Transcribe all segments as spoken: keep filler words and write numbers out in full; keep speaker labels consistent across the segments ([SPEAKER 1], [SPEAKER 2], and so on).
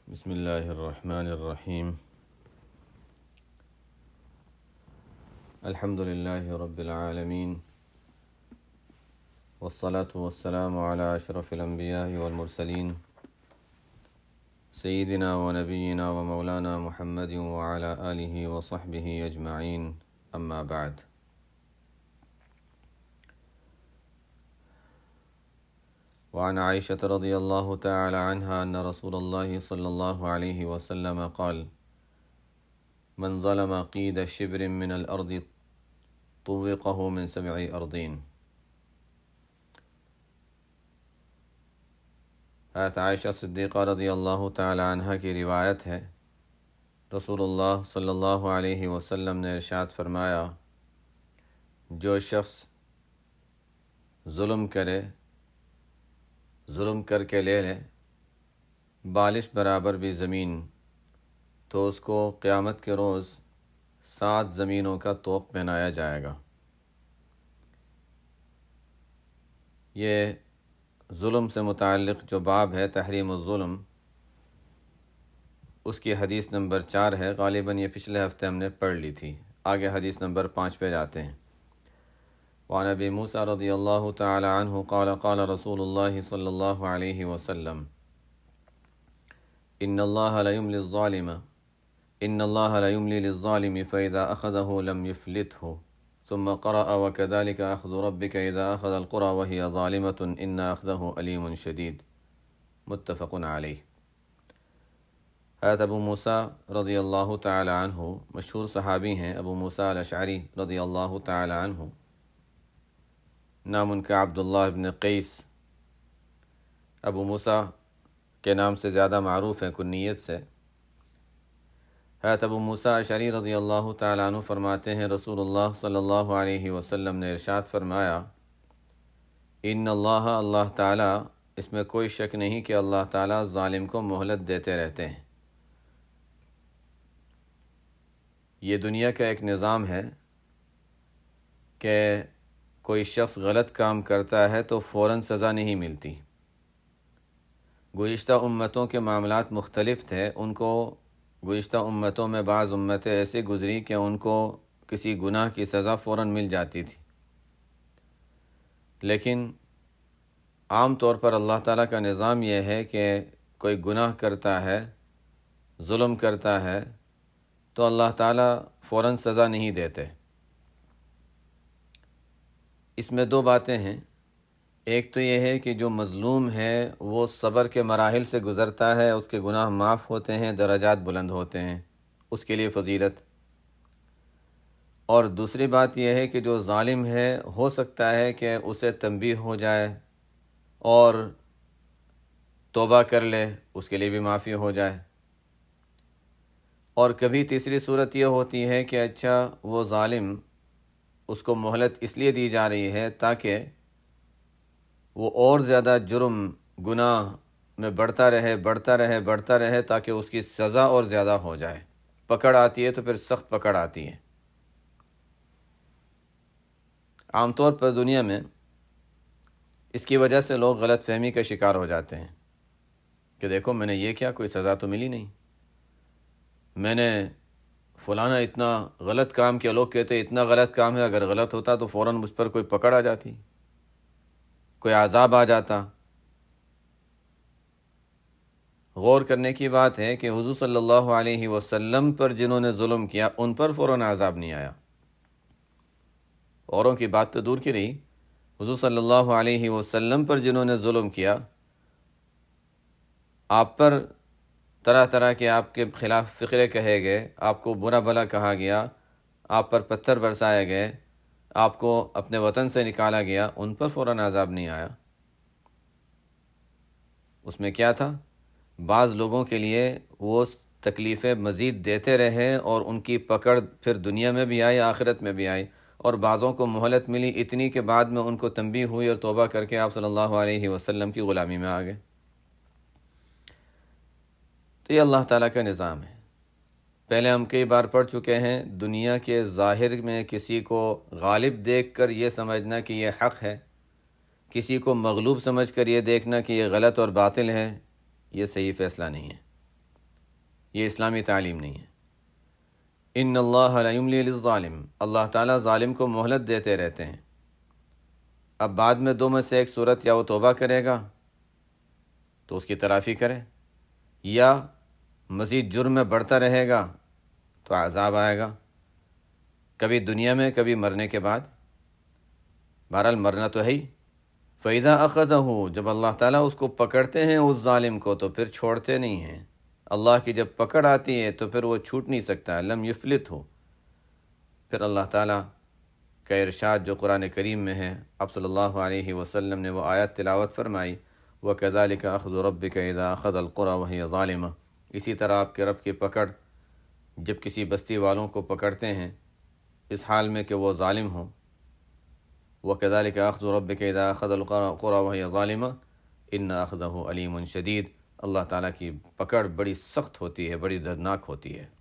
[SPEAKER 1] بسم الله الرحمن الرحيم. الحمد لله رب العالمين، والصلاة والسلام على أشرف الأنبياء والمرسلين سيدنا ونبينا ومولانا محمد وعلى آله وصحبه أجمعين، أما بعد. وعن عائشة رضي الله تعالى عنها أن رسول الله صلى الله عليه وسلم قال: من ظلم قيد شبر من الأرض طوقه من سبع أرضين. حضرت عائشہ صدیقہ رضی اللہ تعالی عنہ کی روایت ہے، رسول اللہ صلی اللہ علیہ وسلم نے ارشاد فرمایا: جو شخص ظلم کرے، ظلم کر کے لے لے بالش برابر بھی زمین، تو اس کو قیامت کے روز سات زمینوں کا طوق پہنایا جائے گا۔ یہ ظلم سے متعلق جو باب ہے، تحریم الظلم، اس کی حدیث نمبر چار ہے۔ غالباً یہ پچھلے ہفتے ہم نے پڑھ لی تھی۔ آگے حدیث نمبر پانچ پہ جاتے ہیں۔ وعن ابی موسیٰ رضی اللہ تعالی عنہ قال قال رسول اللہ صلی اللہ علیہ وسلم: ان اللہ لیملی الظالم ان اللہ لیملی للظالم فاذا اخذه لم يفلته، ثم قرأ وكذلك اخذ ربك اذا اخذ القرى وهي ظالمة ان اخذه علیم شدید، متفق علیہ۔ حضرت ابو موسیٰ رضی اللہ تعالی عنہ مشہور صحابی ہیں، ابو موسیٰ الاشعری رضی اللہ تعالی عنہ، نام ان کا عبداللہ ابن قیس، ابو موسیٰ کے نام سے زیادہ معروف ہیں کنیت سے۔ حضرت ابو موسیٰ اشعری رضی اللہ تعالیٰ عنہ فرماتے ہیں، رسول اللہ صلی اللہ علیہ وسلم نے ارشاد فرمایا: ان اللہ اللہ تعالیٰ، اس میں کوئی شک نہیں کہ اللہ تعالیٰ ظالم کو مہلت دیتے رہتے ہیں۔ یہ دنیا کا ایک نظام ہے کہ کوئی شخص غلط کام کرتا ہے تو فوراً سزا نہیں ملتی۔ گزشتہ امتوں کے معاملات مختلف تھے۔ ان کو گزشتہ امتوں میں بعض امتیں ایسے گزری کہ ان کو کسی گناہ کی سزا فوراً مل جاتی تھی، لیکن عام طور پر اللہ تعالیٰ کا نظام یہ ہے کہ کوئی گناہ کرتا ہے، ظلم کرتا ہے، تو اللہ تعالیٰ فوراً سزا نہیں دیتے۔ اس میں دو باتیں ہیں۔ ایک تو یہ ہے کہ جو مظلوم ہے وہ صبر کے مراحل سے گزرتا ہے، اس کے گناہ معاف ہوتے ہیں، درجات بلند ہوتے ہیں، اس کے لیے فضیلت۔ اور دوسری بات یہ ہے کہ جو ظالم ہے، ہو سکتا ہے کہ اسے تنبیہ ہو جائے اور توبہ کر لے، اس کے لیے بھی معافی ہو جائے۔ اور کبھی تیسری صورت یہ ہوتی ہے کہ اچھا وہ ظالم، اس کو مہلت اس لیے دی جا رہی ہے تاکہ وہ اور زیادہ جرم گناہ میں بڑھتا رہے بڑھتا رہے بڑھتا رہے تاکہ اس کی سزا اور زیادہ ہو جائے۔ پکڑ آتی ہے تو پھر سخت پکڑ آتی ہے۔ عام طور پر دنیا میں اس کی وجہ سے لوگ غلط فہمی کا شکار ہو جاتے ہیں کہ دیکھو میں نے یہ کیا، کوئی سزا تو ملی نہیں، میں نے فلانا اتنا غلط کام کیا۔ لوگ کہتے ہیں اتنا غلط کام ہے، اگر غلط ہوتا تو فوراً مجھ پر کوئی پکڑ آ جاتی، کوئی عذاب آ جاتا۔ غور کرنے کی بات ہے کہ حضور صلی اللہ علیہ وسلم پر جنہوں نے ظلم کیا ان پر فوراً عذاب نہیں آیا۔ اوروں کی بات تو دور کی رہی، حضور صلی اللہ علیہ وسلم پر جنہوں نے ظلم کیا، آپ پر طرح طرح کے آپ کے خلاف فقرے کہے گئے، آپ کو برا بھلا کہا گیا، آپ پر پتھر برسائے گئے، آپ کو اپنے وطن سے نکالا گیا، ان پر فوراً عذاب نہیں آیا۔ اس میں کیا تھا؟ بعض لوگوں کے لیے وہ تکلیفیں مزید دیتے رہے اور ان کی پکڑ پھر دنیا میں بھی آئی، آخرت میں بھی آئی، اور بعضوں کو مہلت ملی اتنی کہ بعد میں ان کو تنبیہ ہوئی اور توبہ کر کے آپ صلی اللہ علیہ وسلم کی غلامی میں آ گئے۔ تو یہ اللہ تعالیٰ کا نظام ہے۔ پہلے ہم کئی بار پڑھ چکے ہیں، دنیا کے ظاہر میں کسی کو غالب دیکھ کر یہ سمجھنا کہ یہ حق ہے، کسی کو مغلوب سمجھ کر یہ دیکھنا کہ یہ غلط اور باطل ہے، یہ صحیح فیصلہ نہیں ہے۔ یہ اسلامی تعلیم نہیں ہے۔ ان اللہ لا یملی للظالم، اللہ تعالیٰ ظالم کو مہلت دیتے رہتے ہیں۔ اب بعد میں دو میں سے ایک صورت، یا وہ توبہ کرے گا تو اس کی تلافی کرے، یا مزید جرم میں بڑھتا رہے گا تو عذاب آئے گا، کبھی دنیا میں کبھی مرنے کے بعد۔ بہرحال مرنا تو ہے ہی۔ فَإِذَا أَخَذَهُ، جب اللہ تعالیٰ اس کو پکڑتے ہیں اس ظالم کو تو پھر چھوڑتے نہیں ہیں۔ اللہ کی جب پکڑ آتی ہے تو پھر وہ چھوٹ نہیں سکتا، لم یفلت ہو۔ پھر اللہ تعالیٰ کا ارشاد جو قرآن کریم میں ہے، آپ صلی اللہ علیہ وسلم نے وہ آیت تلاوت فرمائی، وَكَذَلِكَ أَخْذُ رَبِّكَ إِذَا أَخَذَ الْقُرَى وَهِيَ ظَالِمَةٌ، اسی طرح آپ کے رب کی پکڑ جب کسی بستی والوں کو پکڑتے ہیں اس حال میں کہ وہ ظالم ہوں، وَكَذَلِكَ أَخْذُ رَبِّكَ إِذَا أَخَذَ الْقُرَى وَهِيَ ظَالِمَةٌ إِنَّ أَخْذَهُ أَلِيمٌ شَدِيدٌ، اللہ تعالیٰ کی پکڑ بڑی سخت ہوتی ہے، بڑی دردناک ہوتی ہے۔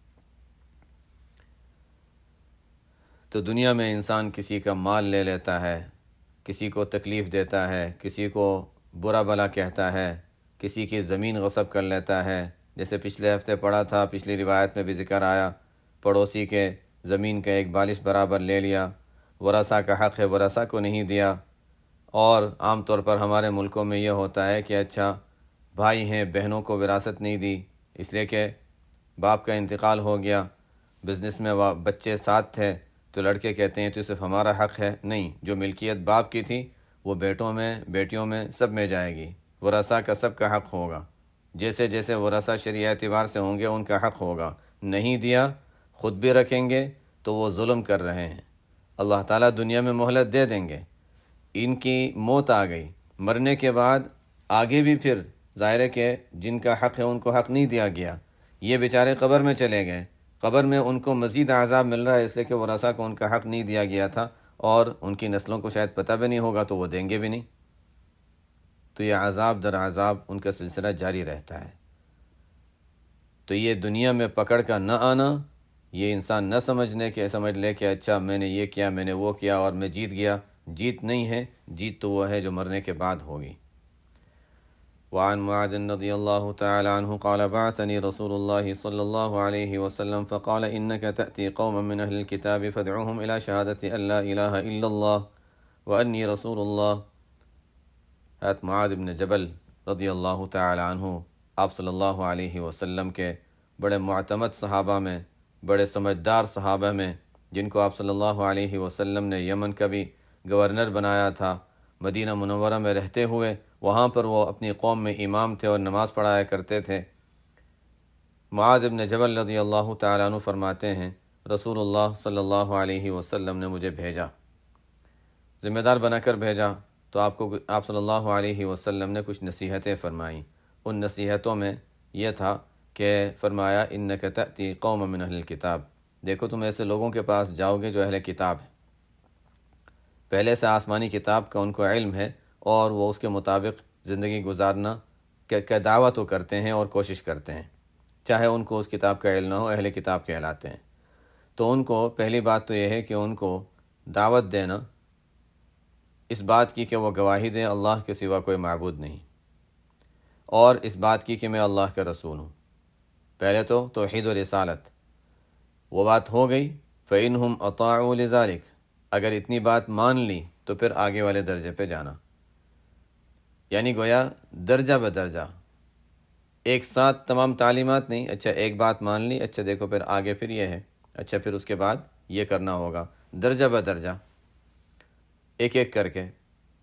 [SPEAKER 1] تو دنیا میں انسان کسی کا مال لے لیتا ہے، کسی کو تکلیف دیتا ہے، کسی کو برا بھلا کہتا ہے، کسی کی زمین غصب کر لیتا ہے، جیسے پچھلے ہفتے پڑھا تھا، پچھلی روایت میں بھی ذکر آیا، پڑوسی کے زمین کا ایک بالش برابر لے لیا، ورثہ کا حق ہے ورثہ کو نہیں دیا۔ اور عام طور پر ہمارے ملکوں میں یہ ہوتا ہے کہ اچھا بھائی ہیں، بہنوں کو وراثت نہیں دی، اس لیے کہ باپ کا انتقال ہو گیا، بزنس میں بچے ساتھ تھے تو لڑکے کہتے ہیں تو صرف ہمارا حق ہے، نہیں، جو ملکیت باپ کی تھی وہ بیٹوں میں، بیٹیوں میں، سب میں جائے گی، ورثہ کا سب کا حق ہوگا، جیسے جیسے ورثہ شرعی اعتبار سے ہوں گے ان کا حق ہوگا، نہیں دیا خود بھی رکھیں گے تو وہ ظلم کر رہے ہیں۔ اللہ تعالیٰ دنیا میں مہلت دے دیں گے، ان کی موت آ گئی، مرنے کے بعد آگے بھی پھر ظاہر ہے کہ جن کا حق ہے ان کو حق نہیں دیا گیا، یہ بیچارے قبر میں چلے گئے، قبر میں ان کو مزید عذاب مل رہا ہے اس لیے کہ ورثہ کو ان کا حق نہیں دیا گیا تھا، اور ان کی نسلوں کو شاید پتہ بھی نہیں ہوگا تو وہ دیں گے بھی نہیں، تو یہ عذاب در عذاب ان کا سلسلہ جاری رہتا ہے۔ تو یہ دنیا میں پکڑ کا نہ آنا، یہ انسان نہ سمجھنے کے سمجھ لے کہ اچھا میں نے یہ کیا، میں نے وہ کیا اور میں جیت گیا، جیت نہیں ہے، جیت تو وہ ہے جو مرنے کے بعد ہوگی۔ وعن معاذ رضی اللہ تعالی عنہ قال بعثني رسول الله صلی اللہ علیہ وسلم فقال انك تأتي قوما من اہل الكتاب فادعوهم الى شهادة ان لا الہ الا اللہ وانی رسول اللہ۔ حضرت معاذ بن جبل رضی اللہ تعالی عنہ آپ صلی اللہ علیہ وسلم کے بڑے معتمد صحابہ میں، بڑے سمجھدار صحابہ میں، جن کو آپ صلی اللہ علیہ وسلم نے یمن کا بھی گورنر بنایا تھا، مدینہ منورہ میں رہتے ہوئے وہاں پر وہ اپنی قوم میں امام تھے اور نماز پڑھایا کرتے تھے۔ معاذ بن جبل رضی اللہ تعالیٰ عنہ فرماتے ہیں رسول اللہ صلی اللہ علیہ وسلم نے مجھے بھیجا، ذمہ دار بنا کر بھیجا، تو آپ کو آپ صلی اللہ علیہ وسلم نے کچھ نصیحتیں فرمائیں۔ ان نصیحتوں میں یہ تھا کہ فرمایا انک تأتی قوم من اہل الکتاب، دیکھو تم ایسے لوگوں کے پاس جاؤ گے جو اہل کتاب ہیں، پہلے سے آسمانی کتاب کا ان کو علم ہے اور وہ اس کے مطابق زندگی گزارنا کا دعویٰ تو کرتے ہیں اور کوشش کرتے ہیں، چاہے ان کو اس کتاب کا علم نہ ہو، اہل کتاب کہلاتے ہیں۔ تو ان کو پہلی بات تو یہ ہے کہ ان کو دعوت دینا اس بات کی کہ وہ گواہی دیں اللہ کے سوا کوئی معبود نہیں، اور اس بات کی کہ میں اللہ کا رسول ہوں۔ پہلے تو توحید و رسالت، وہ بات ہو گئی، فَإِنْهُمْ أَطَاعُوا لِذَلِكَ، اگر اتنی بات مان لی تو پھر آگے والے درجے پہ جانا، یعنی گویا درجہ بدرجہ، ایک ساتھ تمام تعلیمات نہیں، اچھا ایک بات مان لی، اچھا دیکھو پھر آگے پھر یہ ہے، اچھا پھر اس کے بعد یہ کرنا ہوگا، درجہ بدرجہ ایک ایک کر کے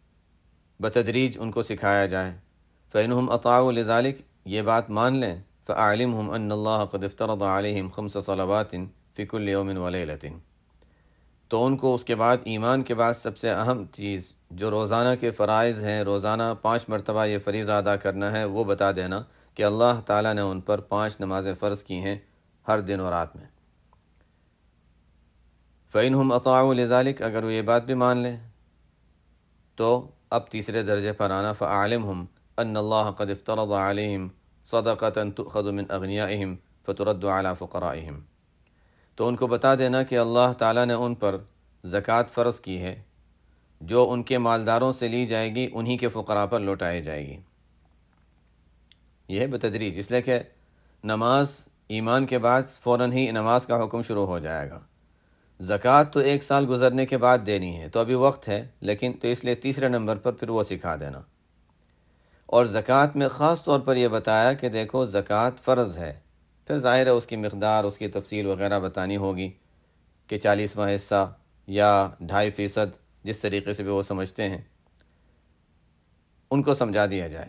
[SPEAKER 1] بتدریج ان کو سکھایا جائے۔ فَإِنْهُمْ أَطَاعُوا لِذَلِكَ، یہ بات مان لیں، فَأَعْلِمْهُمْ أَنَّ اللَّهَ قَدْ افْتَرَضَ عَلَيْهِمْ خَمْسَ صَلَوَاتٍ فِي كُلِّ يَوْمٍ وَلَيْلَةٍ، تو ان کو اس کے بعد ایمان کے بعد سب سے اہم چیز جو روزانہ کے فرائض ہیں، روزانہ پانچ مرتبہ یہ فریضہ ادا کرنا ہے، وہ بتا دینا کہ اللہ تعالیٰ نے ان پر پانچ نمازیں فرض کی ہیں ہر دن اور رات میں۔ فَإِنْهُمْ أَطَاعُوا لِذَلِكَ، اگر وہ یہ بات بھی مان لیں تو اب تیسرے درجے پر آنا، فَأَعْلِمْهُمْ أَنَّ اللَّهَ قَدْ افْتَرَضَ عَلَيْهِمْ صَدَقَةً تُؤْخَذُ مِنْ أَغْنِيَائِهِمْ فَتُرَدُّ عَلَى فُقَرَائِهِمْ، تو ان کو بتا دینا کہ اللہ تعالیٰ نے ان پر زکوٰۃ فرض کی ہے جو ان کے مالداروں سے لی جائے گی، انہی کے فقراء پر لوٹائی جائے گی۔ یہ ہے بتدریج، اس لیے کہ نماز ایمان کے بعد فوراً ہی نماز کا حکم شروع ہو جائے گا۔ زکوٰۃ تو ایک سال گزرنے کے بعد دینی ہے، تو ابھی وقت ہے، لیکن تو اس لیے تیسرے نمبر پر پھر وہ سکھا دینا۔ اور زکوٰۃ میں خاص طور پر یہ بتایا کہ دیکھو زکوٰۃ فرض ہے، پھر ظاہر ہے اس کی مقدار، اس کی تفصیل وغیرہ بتانی ہوگی کہ چالیسواں حصہ یا ڈھائی فیصد، جس طریقے سے بھی وہ سمجھتے ہیں ان کو سمجھا دیا جائے۔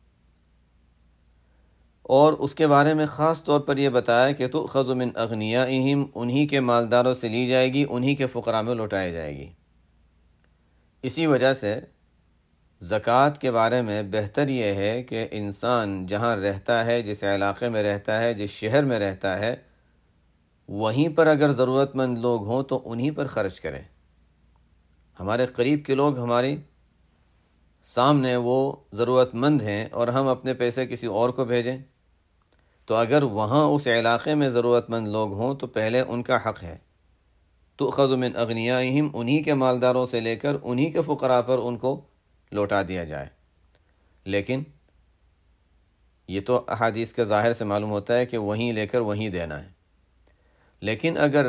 [SPEAKER 1] اور اس کے بارے میں خاص طور پر یہ بتایا کہ تؤخذ من اغنیائہم، انہی کے مالداروں سے لی جائے گی، انہی کے فقراء میں لوٹائی جائے گی۔ اسی وجہ سے زکوٰۃ کے بارے میں بہتر یہ ہے کہ انسان جہاں رہتا ہے، جس علاقے میں رہتا ہے، جس شہر میں رہتا ہے، وہیں پر اگر ضرورت مند لوگ ہوں تو انہی پر خرچ کرے۔ ہمارے قریب کے لوگ ہماری سامنے وہ ضرورت مند ہیں اور ہم اپنے پیسے کسی اور کو بھیجیں، تو اگر وہاں اس علاقے میں ضرورت مند لوگ ہوں تو پہلے ان کا حق ہے، تؤخذ من اغنیائہم، انہی کے مالداروں سے لے کر انہی کے فقراء پر ان کو لوٹا دیا جائے۔ لیکن یہ تو احادیث کے ظاہر سے معلوم ہوتا ہے کہ وہیں لے کر وہیں دینا ہے، لیکن اگر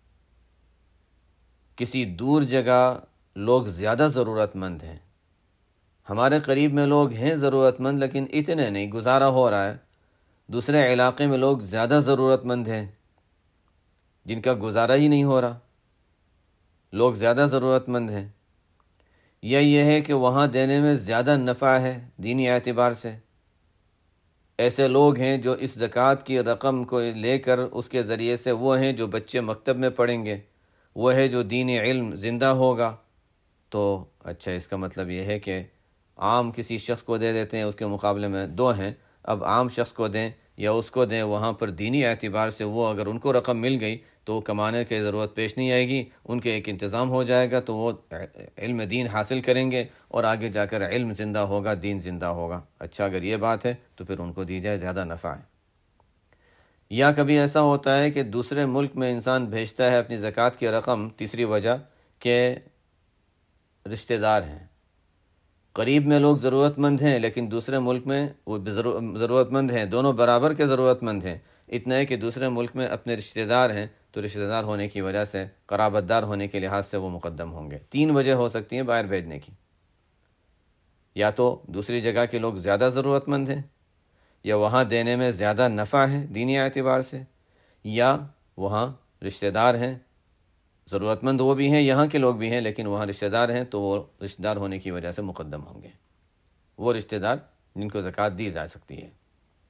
[SPEAKER 1] کسی دور جگہ لوگ زیادہ ضرورت مند ہیں، ہمارے قریب میں لوگ ہیں ضرورت مند لیکن اتنے نہیں، گزارا ہو رہا ہے، دوسرے علاقے میں لوگ زیادہ ضرورت مند ہیں جن کا گزارا ہی نہیں ہو رہا، لوگ زیادہ ضرورت مند ہیں، یا یہ ہے کہ وہاں دینے میں زیادہ نفع ہے دینی اعتبار سے، ایسے لوگ ہیں جو اس زکوٰۃ کی رقم کو لے کر اس کے ذریعے سے وہ ہیں جو بچے مکتب میں پڑھیں گے، وہ ہے جو دینی علم زندہ ہوگا، تو اچھا اس کا مطلب یہ ہے کہ عام کسی شخص کو دے دیتے ہیں، اس کے مقابلے میں دو ہیں، اب عام شخص کو دیں یا اس کو دیں، وہاں پر دینی اعتبار سے وہ اگر ان کو رقم مل گئی تو وہ کمانے کی ضرورت پیش نہیں آئے گی، ان کے ایک انتظام ہو جائے گا، تو وہ علم دین حاصل کریں گے اور آگے جا کر علم زندہ ہوگا، دین زندہ ہوگا۔ اچھا اگر یہ بات ہے تو پھر ان کو دی جائے، زیادہ نفع ہے۔ یا کبھی ایسا ہوتا ہے کہ دوسرے ملک میں انسان بھیجتا ہے اپنی زکوٰۃ کی رقم، تیسری وجہ کہ رشتہ دار ہیں، قریب میں لوگ ضرورت مند ہیں لیکن دوسرے ملک میں وہ ضرورت مند ہیں، دونوں برابر کے ضرورت مند ہیں، اتنا ہے کہ دوسرے ملک میں اپنے رشتہ دار ہیں، تو رشتہ دار ہونے کی وجہ سے، قرابت دار ہونے کے لحاظ سے وہ مقدم ہوں گے۔ تین وجہ ہو سکتی ہیں باہر بھیجنے کی، یا تو دوسری جگہ کے لوگ زیادہ ضرورت مند ہیں، یا وہاں دینے میں زیادہ نفع ہے دینی اعتبار سے، یا وہاں رشتہ دار ہیں، ضرورت مند وہ بھی ہیں، یہاں کے لوگ بھی ہیں لیکن وہاں رشتہ دار ہیں، تو وہ رشتہ دار ہونے کی وجہ سے مقدم ہوں گے، وہ رشتہ دار جن کو زکوٰۃ دی جا سکتی ہے۔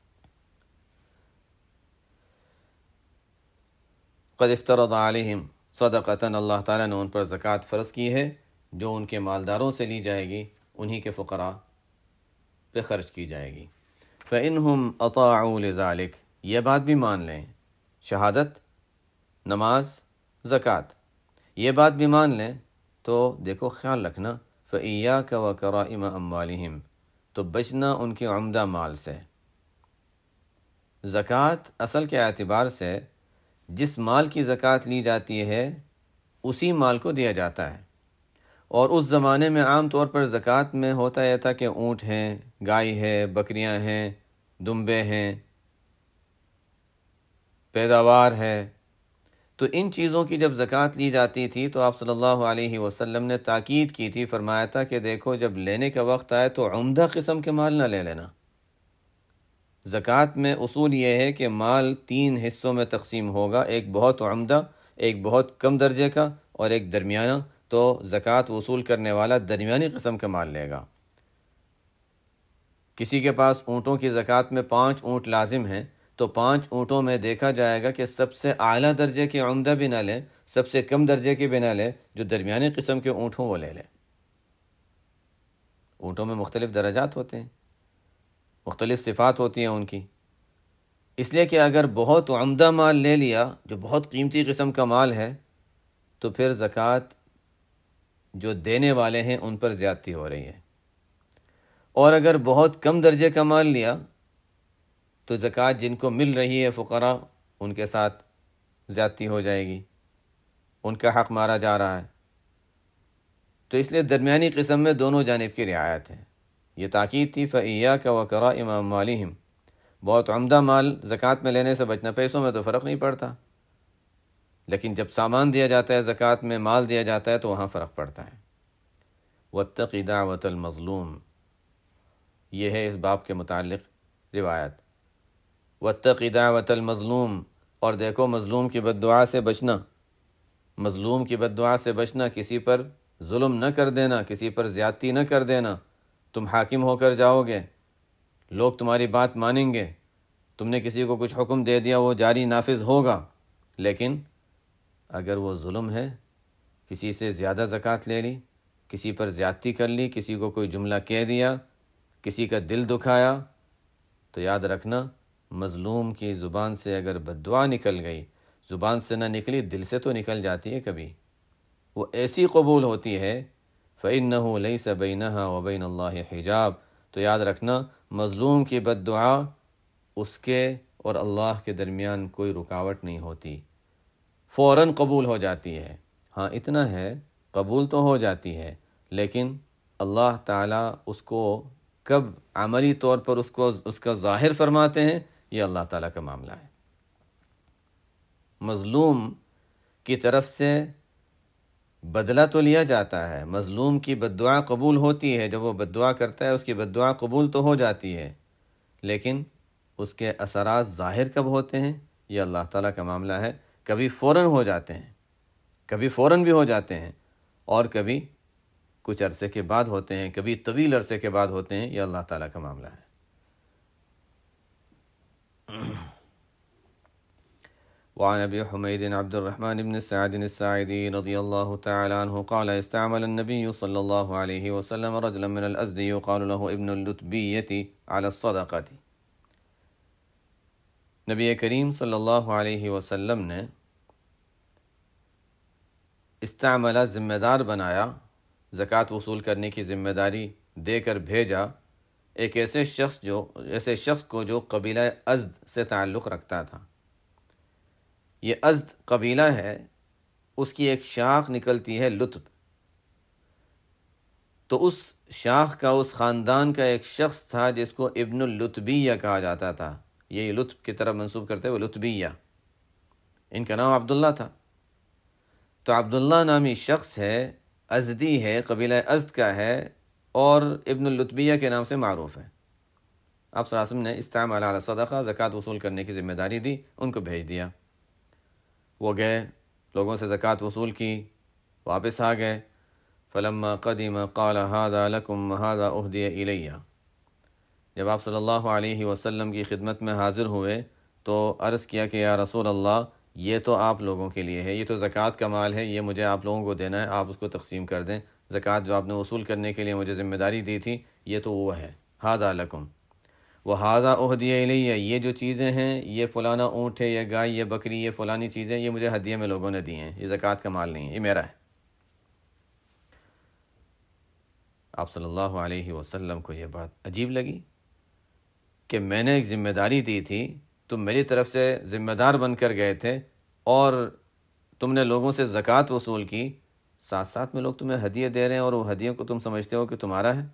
[SPEAKER 1] قد افترض علیہم صدقۃ، اللہ تعالیٰ نے ان پر زکوٰۃ فرض کی ہے جو ان کے مالداروں سے لی جائے گی، انہی کے فقراء پہ خرچ کی جائے گی۔ فإنہم اطاعوا لذلک، یہ بات بھی مان لیں، شہادت، نماز، زکوٰۃ، یہ بات بھی مان لیں، تو دیکھو خیال رکھنا، فإیاک وکرائم اموالہم، تو بچنا ان کے عمدہ مال سے۔ زکوٰۃ اصل کے اعتبار سے جس مال کی زکوٰۃ لی جاتی ہے اسی مال کو دیا جاتا ہے، اور اس زمانے میں عام طور پر زکوٰۃ میں ہوتا یہ تھا کہ اونٹ ہیں، گائے ہے، بکریاں ہیں، دمبے ہیں، پیداوار ہے، تو ان چیزوں کی جب زکوٰۃ لی جاتی تھی تو آپ صلی اللہ علیہ وسلم نے تاکید کی تھی، فرمایا تھا کہ دیکھو جب لینے کا وقت آئے تو عمدہ قسم کے مال نہ لے لینا۔ زکوٰۃ میں اصول یہ ہے کہ مال تین حصوں میں تقسیم ہوگا، ایک بہت عمدہ، ایک بہت کم درجے کا، اور ایک درمیانہ، تو زکوٰۃ وصول کرنے والا درمیانی قسم کا مال لے گا۔ کسی کے پاس اونٹوں کی زکوٰۃ میں پانچ اونٹ لازم ہیں، تو پانچ اونٹوں میں دیکھا جائے گا کہ سب سے اعلیٰ درجے کے عمدہ بھی نہ لیں، سب سے کم درجے کے بھی نہ لیں، جو درمیانی قسم کے اونٹ ہوں وہ لے لیں۔ اونٹوں میں مختلف درجات ہوتے ہیں، مختلف صفات ہوتی ہیں ان کی، اس لیے کہ اگر بہت عمدہ مال لے لیا جو بہت قیمتی قسم کا مال ہے تو پھر زکوٰۃ جو دینے والے ہیں ان پر زیادتی ہو رہی ہے، اور اگر بہت کم درجے کا مال لیا تو زکوٰۃ جن کو مل رہی ہے فقراء، ان کے ساتھ زیادتی ہو جائے گی، ان کا حق مارا جا رہا ہے، تو اس لیے درمیانی قسم میں دونوں جانب کی رعایت ہے۔ یہ تاکید تھی، فَإِيَّاكَ وَكَرَائِمَ أَمْوَالِهِمْ، بہت عمدہ مال زکوٰۃ میں لینے سے بچنا، پیسوں میں تو فرق نہیں پڑتا، لیکن جب سامان دیا جاتا ہے زکوٰۃ میں، مال دیا جاتا ہے تو وہاں فرق پڑتا ہے۔ واتق دعوت المظلوم، یہ ہے اس باب کے متعلق روایت۔ واتق دعوت المظلوم، اور دیکھو مظلوم کی بد دعا سے بچنا، مظلوم کی بد دعا سے بچنا، کسی پر ظلم نہ کر دینا، کسی پر زیادتی نہ کر دینا۔ تم حاکم ہو کر جاؤ گے، لوگ تمہاری بات مانیں گے، تم نے کسی کو کچھ حکم دے دیا وہ جاری نافذ ہوگا، لیکن اگر وہ ظلم ہے، کسی سے زیادہ زکوٰۃ لے لی، کسی پر زیادتی کر لی، کسی کو کوئی جملہ کہہ دیا، کسی کا دل دکھایا، تو یاد رکھنا مظلوم کی زبان سے اگر بد دعا نکل گئی، زبان سے نہ نکلی دل سے تو نکل جاتی ہے کبھی، وہ ایسی قبول ہوتی ہے فَإِنَّهُ لَيْسَ بَيْنَهَا وَبَيْنَ اللَّهِ حجاب، تو یاد رکھنا مظلوم کی بد دعا اس کے اور اللہ کے درمیان کوئی رکاوٹ نہیں ہوتی، فوراً قبول ہو جاتی ہے۔ ہاں اتنا ہے قبول تو ہو جاتی ہے، لیکن اللہ تعالیٰ اس کو کب عملی طور پر اس کو اس کا ظاہر فرماتے ہیں، یہ اللہ تعالیٰ کا معاملہ ہے۔ مظلوم کی طرف سے بدلہ تو لیا جاتا ہے، مظلوم کی بد دعا قبول ہوتی ہے، جب وہ بد دعا کرتا ہے اس کی بد دعا قبول تو ہو جاتی ہے، لیکن اس کے اثرات ظاہر کب ہوتے ہیں یہ اللہ تعالیٰ کا معاملہ ہے۔ کبھی فوراً ہو جاتے ہیں، کبھی فوراً بھی ہو جاتے ہیں، اور کبھی کچھ عرصے کے بعد ہوتے ہیں، کبھی طویل عرصے کے بعد ہوتے ہیں، یہ اللہ تعالیٰ کا معاملہ ہے۔ وعن ابي حميد عبد الرحمن بن سعد الساعدي رضي الله تعالى عنه قال استعمل النبي صلى الله عليه وسلم رجلا من الأزد يقال له ابن اللتبية على الصدقة، نبی کریم صلی اللہ علیہ وسلم نے استعملہ ذمہ دار بنایا، زکوٰۃ وصول کرنے کی ذمہ داری دے کر بھیجا ایک ایسے شخص جو ایسے شخص کو جو قبیلہ ازد سے تعلق رکھتا تھا۔ یہ ازد قبیلہ ہے، اس کی ایک شاخ نکلتی ہے لطب، تو اس شاخ کا اس خاندان کا ایک شخص تھا جس کو ابن اللتبیہ کہا جاتا تھا، یہ لطب کی طرف منسوب کرتے ہوئے لطبیہ، ان کا نام عبداللہ تھا۔ تو عبداللہ نامی شخص ہے، ازدی ہے، قبیلہ ازد کا ہے، اور ابن اللتبیہ کے نام سے معروف ہے۔ آپ صلی اللہ علیہ وسلم نے استعمال علی صدقہ، زکوٰۃ وصول کرنے کی ذمہ داری دی، ان کو بھیج دیا، وہ گئے، لوگوں سے زکوٰۃ وصول کی، واپس آ گئے۔ فلما قدم قال هذا لكم وهذا اهدي الیہ، جب آپ صلی اللہ علیہ وسلم کی خدمت میں حاضر ہوئے تو عرض کیا کہ یا رسول اللہ، یہ تو آپ لوگوں کے لیے ہے، یہ تو زکوٰۃ کا مال ہے، یہ مجھے آپ لوگوں کو دینا ہے، آپ اس کو تقسیم کر دیں، زکوٰۃ جو آپ نے وصول کرنے کے لیے مجھے ذمہ داری دی تھی یہ تو وہ ہے۔ هذا لکم وہذا اہدی الیہ، یہ جو چیزیں ہیں، یہ فلانا اونٹ ہے، یہ گائے، یہ بکری، یہ فلانی چیزیں، یہ مجھے ہدیے میں لوگوں نے دی ہیں، یہ زکوٰۃ کا مال نہیں ہے، یہ میرا ہے۔ آپ صلی اللہ علیہ وسلم کو یہ بات عجیب لگی کہ میں نے ایک ذمہ داری دی تھی، تم میری طرف سے ذمہ دار بن کر گئے تھے، اور تم نے لوگوں سے زکوٰۃ وصول کی، ساتھ ساتھ میں لوگ تمہیں ہدیے دے رہے ہیں اور وہ ہدیوں کو تم سمجھتے ہو کہ تمہارا ہے۔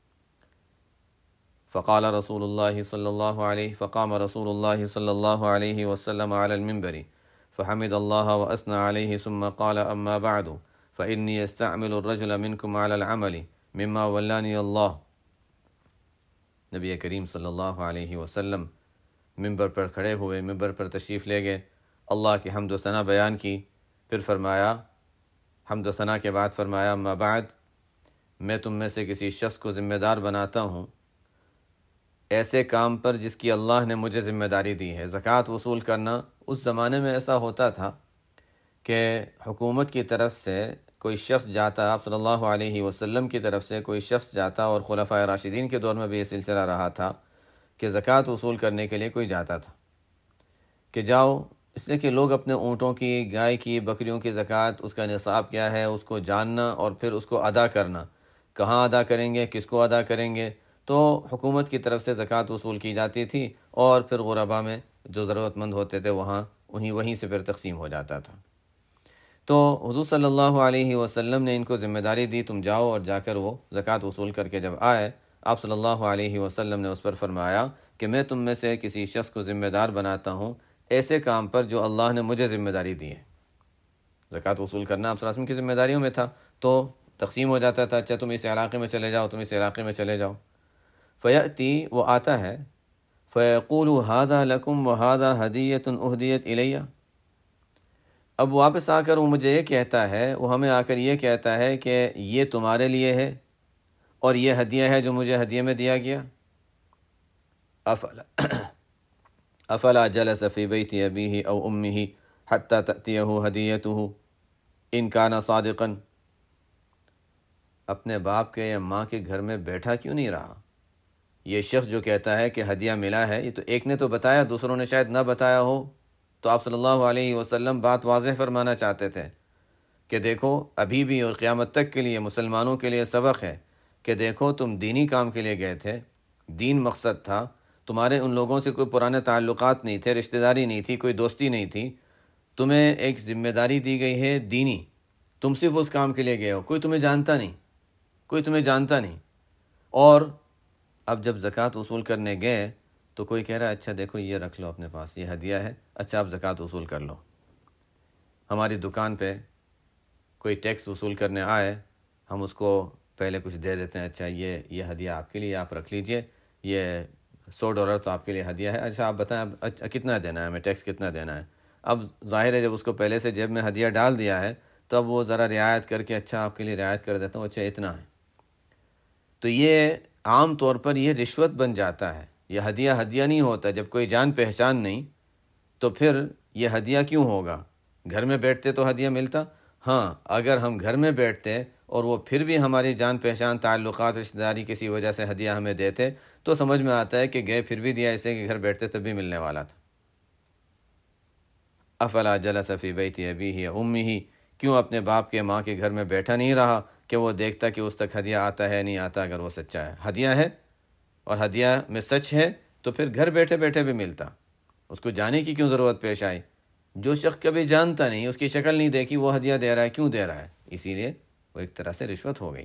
[SPEAKER 1] فقال رسول اللہ صلی اللہ علیہ فقام رسول اللہ صلی اللہ علیہ وسلم علی المنبر فحمد اللہ واثنى علیہ ثم قال اما بعد فانی استعمل الرجل منکم علی العمل مما ولانی اللہ۔ نبی کریم صلی اللہ علیہ وسلم منبر پر کھڑے ہوئے، منبر پر تشریف لے گئے، اللہ کی حمد و ثنا بیان کی، پھر فرمایا، حمد و ثنا کے بعد فرمایا اما بعد، میں تم میں سے کسی شخص کو ذمہ دار بناتا ہوں ایسے کام پر جس کی اللہ نے مجھے ذمہ داری دی ہے۔ زکوٰۃ وصول کرنا اس زمانے میں ایسا ہوتا تھا کہ حکومت کی طرف سے کوئی شخص جاتا، آپ صلی اللہ علیہ وسلم کی طرف سے کوئی شخص جاتا، اور خلفائے راشدین کے دور میں بھی یہ سلسلہ رہا تھا کہ زکوٰۃ وصول کرنے کے لیے کوئی جاتا تھا کہ جاؤ، اس لیے کہ لوگ اپنے اونٹوں کی، گائے کی، بکریوں کی زکوٰۃ، اس کا نصاب کیا ہے، اس کو جاننا اور پھر اس کو ادا کرنا، کہاں ادا کریں گے، کس کو ادا کریں گے، تو حکومت کی طرف سے زکوٰۃ وصول کی جاتی تھی، اور پھر غربا میں جو ضرورت مند ہوتے تھے وہاں انہیں وہیں سے پھر تقسیم ہو جاتا تھا۔ تو حضور صلی اللہ علیہ وسلم نے ان کو ذمہ داری دی، تم جاؤ اور جا کر وہ زکوٰۃ وصول کر کے جب آئے، آپ صلی اللہ علیہ وسلم نے اس پر فرمایا کہ میں تم میں سے کسی شخص کو ذمہ دار بناتا ہوں ایسے کام پر جو اللہ نے مجھے ذمہ داری دی ہے۔ زکوٰۃ وصول کرنا آپ صلی اللہ علیہ وسلم کی ذمہ داریوں میں تھا، تو تقسیم ہو جاتا تھا، اچھا تم اس علاقے میں چلے جاؤ، تم اس علاقے میں چلے جاؤ۔ فیأتی، وہ آتا ہے، فیقول ھذا لکم وھذا ھدیۃ اہدیت الیہ، اب واپس آ کر وہ مجھے یہ کہتا ہے، وہ ہمیں آ کر یہ کہتا ہے کہ یہ تمہارے لیے ہے اور یہ ہدیہ ہے جو مجھے ہدیے میں دیا گیا۔ افلا افلا جلس فی بیت ابیہ او امہ حتی تأتیہ ہدیتہ ان کان صادقا، اپنے باپ کے یا ماں کے گھر میں بیٹھا کیوں نہیں رہا؟ یہ شخص جو کہتا ہے کہ ہدیہ ملا ہے، یہ تو ایک نے تو بتایا، دوسروں نے شاید نہ بتایا ہو، تو آپ صلی اللہ علیہ وسلم بات واضح فرمانا چاہتے تھے کہ دیکھو ابھی بھی اور قیامت تک کے لیے مسلمانوں کے لیے سبق ہے کہ دیکھو تم دینی کام کے لیے گئے تھے، دین مقصد تھا، تمہارے ان لوگوں سے کوئی پرانے تعلقات نہیں تھے، رشتہ داری نہیں تھی، کوئی دوستی نہیں تھی، تمہیں ایک ذمہ داری دی گئی ہے دینی، تم صرف اس کام کے لیے گئے ہو، کوئی تمہیں جانتا نہیں، کوئی تمہیں جانتا نہیں۔ اور اب جب زکوٰۃ وصول کرنے گئے تو کوئی کہہ رہا ہے اچھا دیکھو یہ رکھ لو اپنے پاس، یہ ہدیہ ہے، اچھا آپ زکوٰۃ وصول کر لو۔ ہماری دکان پہ کوئی ٹیکس وصول کرنے آئے، ہم اس کو پہلے کچھ دے دیتے ہیں، اچھا یہ یہ ہدیہ آپ کے لیے، آپ رکھ لیجئے، یہ سو ڈالر تو آپ کے لیے ہدیہ ہے، اچھا آپ بتائیں اب اچھا کتنا دینا ہے ہمیں، ٹیکس کتنا دینا ہے۔ اب ظاہر ہے جب اس کو پہلے سے جیب میں ہدیہ ڈال دیا ہے تب وہ ذرا رعایت کر کے اچھا آپ کے لیے رعایت کر دیتا ہوں، اچھا اتنا ہے، تو یہ عام طور پر یہ رشوت بن جاتا ہے، یہ ہدیہ ہدیہ نہیں ہوتا۔ جب کوئی جان پہچان نہیں تو پھر یہ ہدیہ کیوں ہوگا؟ گھر میں بیٹھتے تو ہدیہ ملتا، ہاں اگر ہم گھر میں بیٹھتے اور وہ پھر بھی ہماری جان پہچان تعلقات رشتہ داری کسی وجہ سے ہدیہ ہمیں دیتے تو سمجھ میں آتا ہے کہ گئے پھر بھی دیا، اسے کہ گھر بیٹھتے تب بھی ملنے والا تھا۔ افلا جلس فی بیت ابیہ امہ، کیوں اپنے باپ کے ماں کے گھر میں بیٹھا نہیں رہا کہ وہ دیکھتا کہ اس تک ہدیہ آتا ہے نہیں آتا، اگر وہ سچا ہے، ہدیہ ہے اور ہدیہ میں سچ ہے تو پھر گھر بیٹھے بیٹھے بھی ملتا، اس کو جانے کی کیوں ضرورت پیش آئی؟ جو شخص کبھی جانتا نہیں، اس کی شکل نہیں دیکھی، وہ ہدیہ دے رہا ہے، کیوں دے رہا ہے؟ اسی لیے وہ ایک طرح سے رشوت ہو گئی۔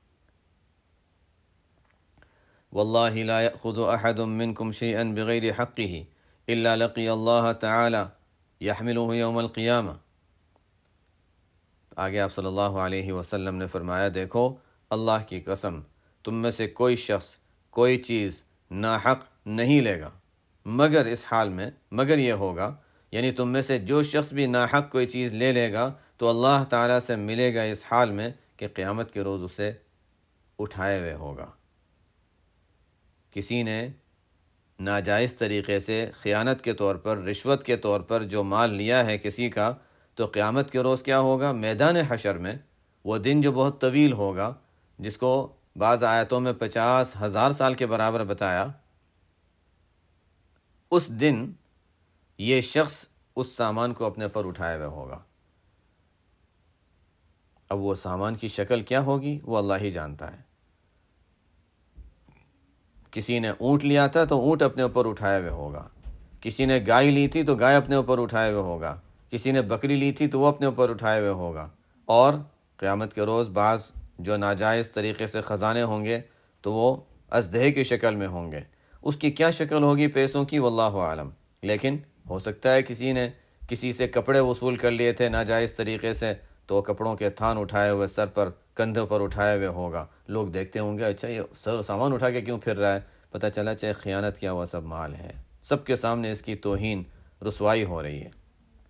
[SPEAKER 1] واللہ لا یأخذ احد منکم شیئا بغیر حقہ الا لقی اللہ تعالی یحملہ یوم القیامہ، آگے آپ صلی اللہ علیہ وسلم نے فرمایا دیکھو اللہ کی قسم تم میں سے کوئی شخص کوئی چیز ناحق نہیں لے گا مگر اس حال میں، مگر یہ ہوگا، یعنی تم میں سے جو شخص بھی ناحق کوئی چیز لے لے گا تو اللہ تعالیٰ سے ملے گا اس حال میں کہ قیامت کے روز اسے اٹھائے ہوئے ہوگا۔ کسی نے ناجائز طریقے سے خیانت کے طور پر، رشوت کے طور پر جو مال لیا ہے کسی کا، تو قیامت کے روز کیا ہوگا؟ میدان حشر میں، وہ دن جو بہت طویل ہوگا، جس کو بعض آیتوں میں پچاس ہزار سال کے برابر بتایا، اس دن یہ شخص اس سامان کو اپنے پر اٹھائے ہوئے ہوگا۔ اب وہ سامان کی شکل کیا ہوگی وہ اللہ ہی جانتا ہے۔ کسی نے اونٹ لیا تھا تو اونٹ اپنے اوپر اٹھائے ہوئے ہوگا، کسی نے گائے لی تھی تو گائے اپنے اوپر اٹھائے ہوئے ہوگا، کسی نے بکری لی تھی تو وہ اپنے اوپر اٹھائے ہوئے ہوگا، اور قیامت کے روز بعض جو ناجائز طریقے سے خزانے ہوں گے تو وہ اژدہے کی شکل میں ہوں گے، اس کی کیا شکل ہوگی پیسوں کی واللہ عالم، لیکن ہو سکتا ہے کسی نے کسی سے کپڑے وصول کر لیے تھے ناجائز طریقے سے تو کپڑوں کے تھان اٹھائے ہوئے سر پر کندھوں پر اٹھائے ہوئے ہوگا، لوگ دیکھتے ہوں گے اچھا یہ سر سامان اٹھا کے کیوں پھر رہا ہے، پتہ چلا چاہے خیانت کیا ہوا سب مال ہے، سب کے سامنے اس کی توہین رسوائی ہو رہی ہے۔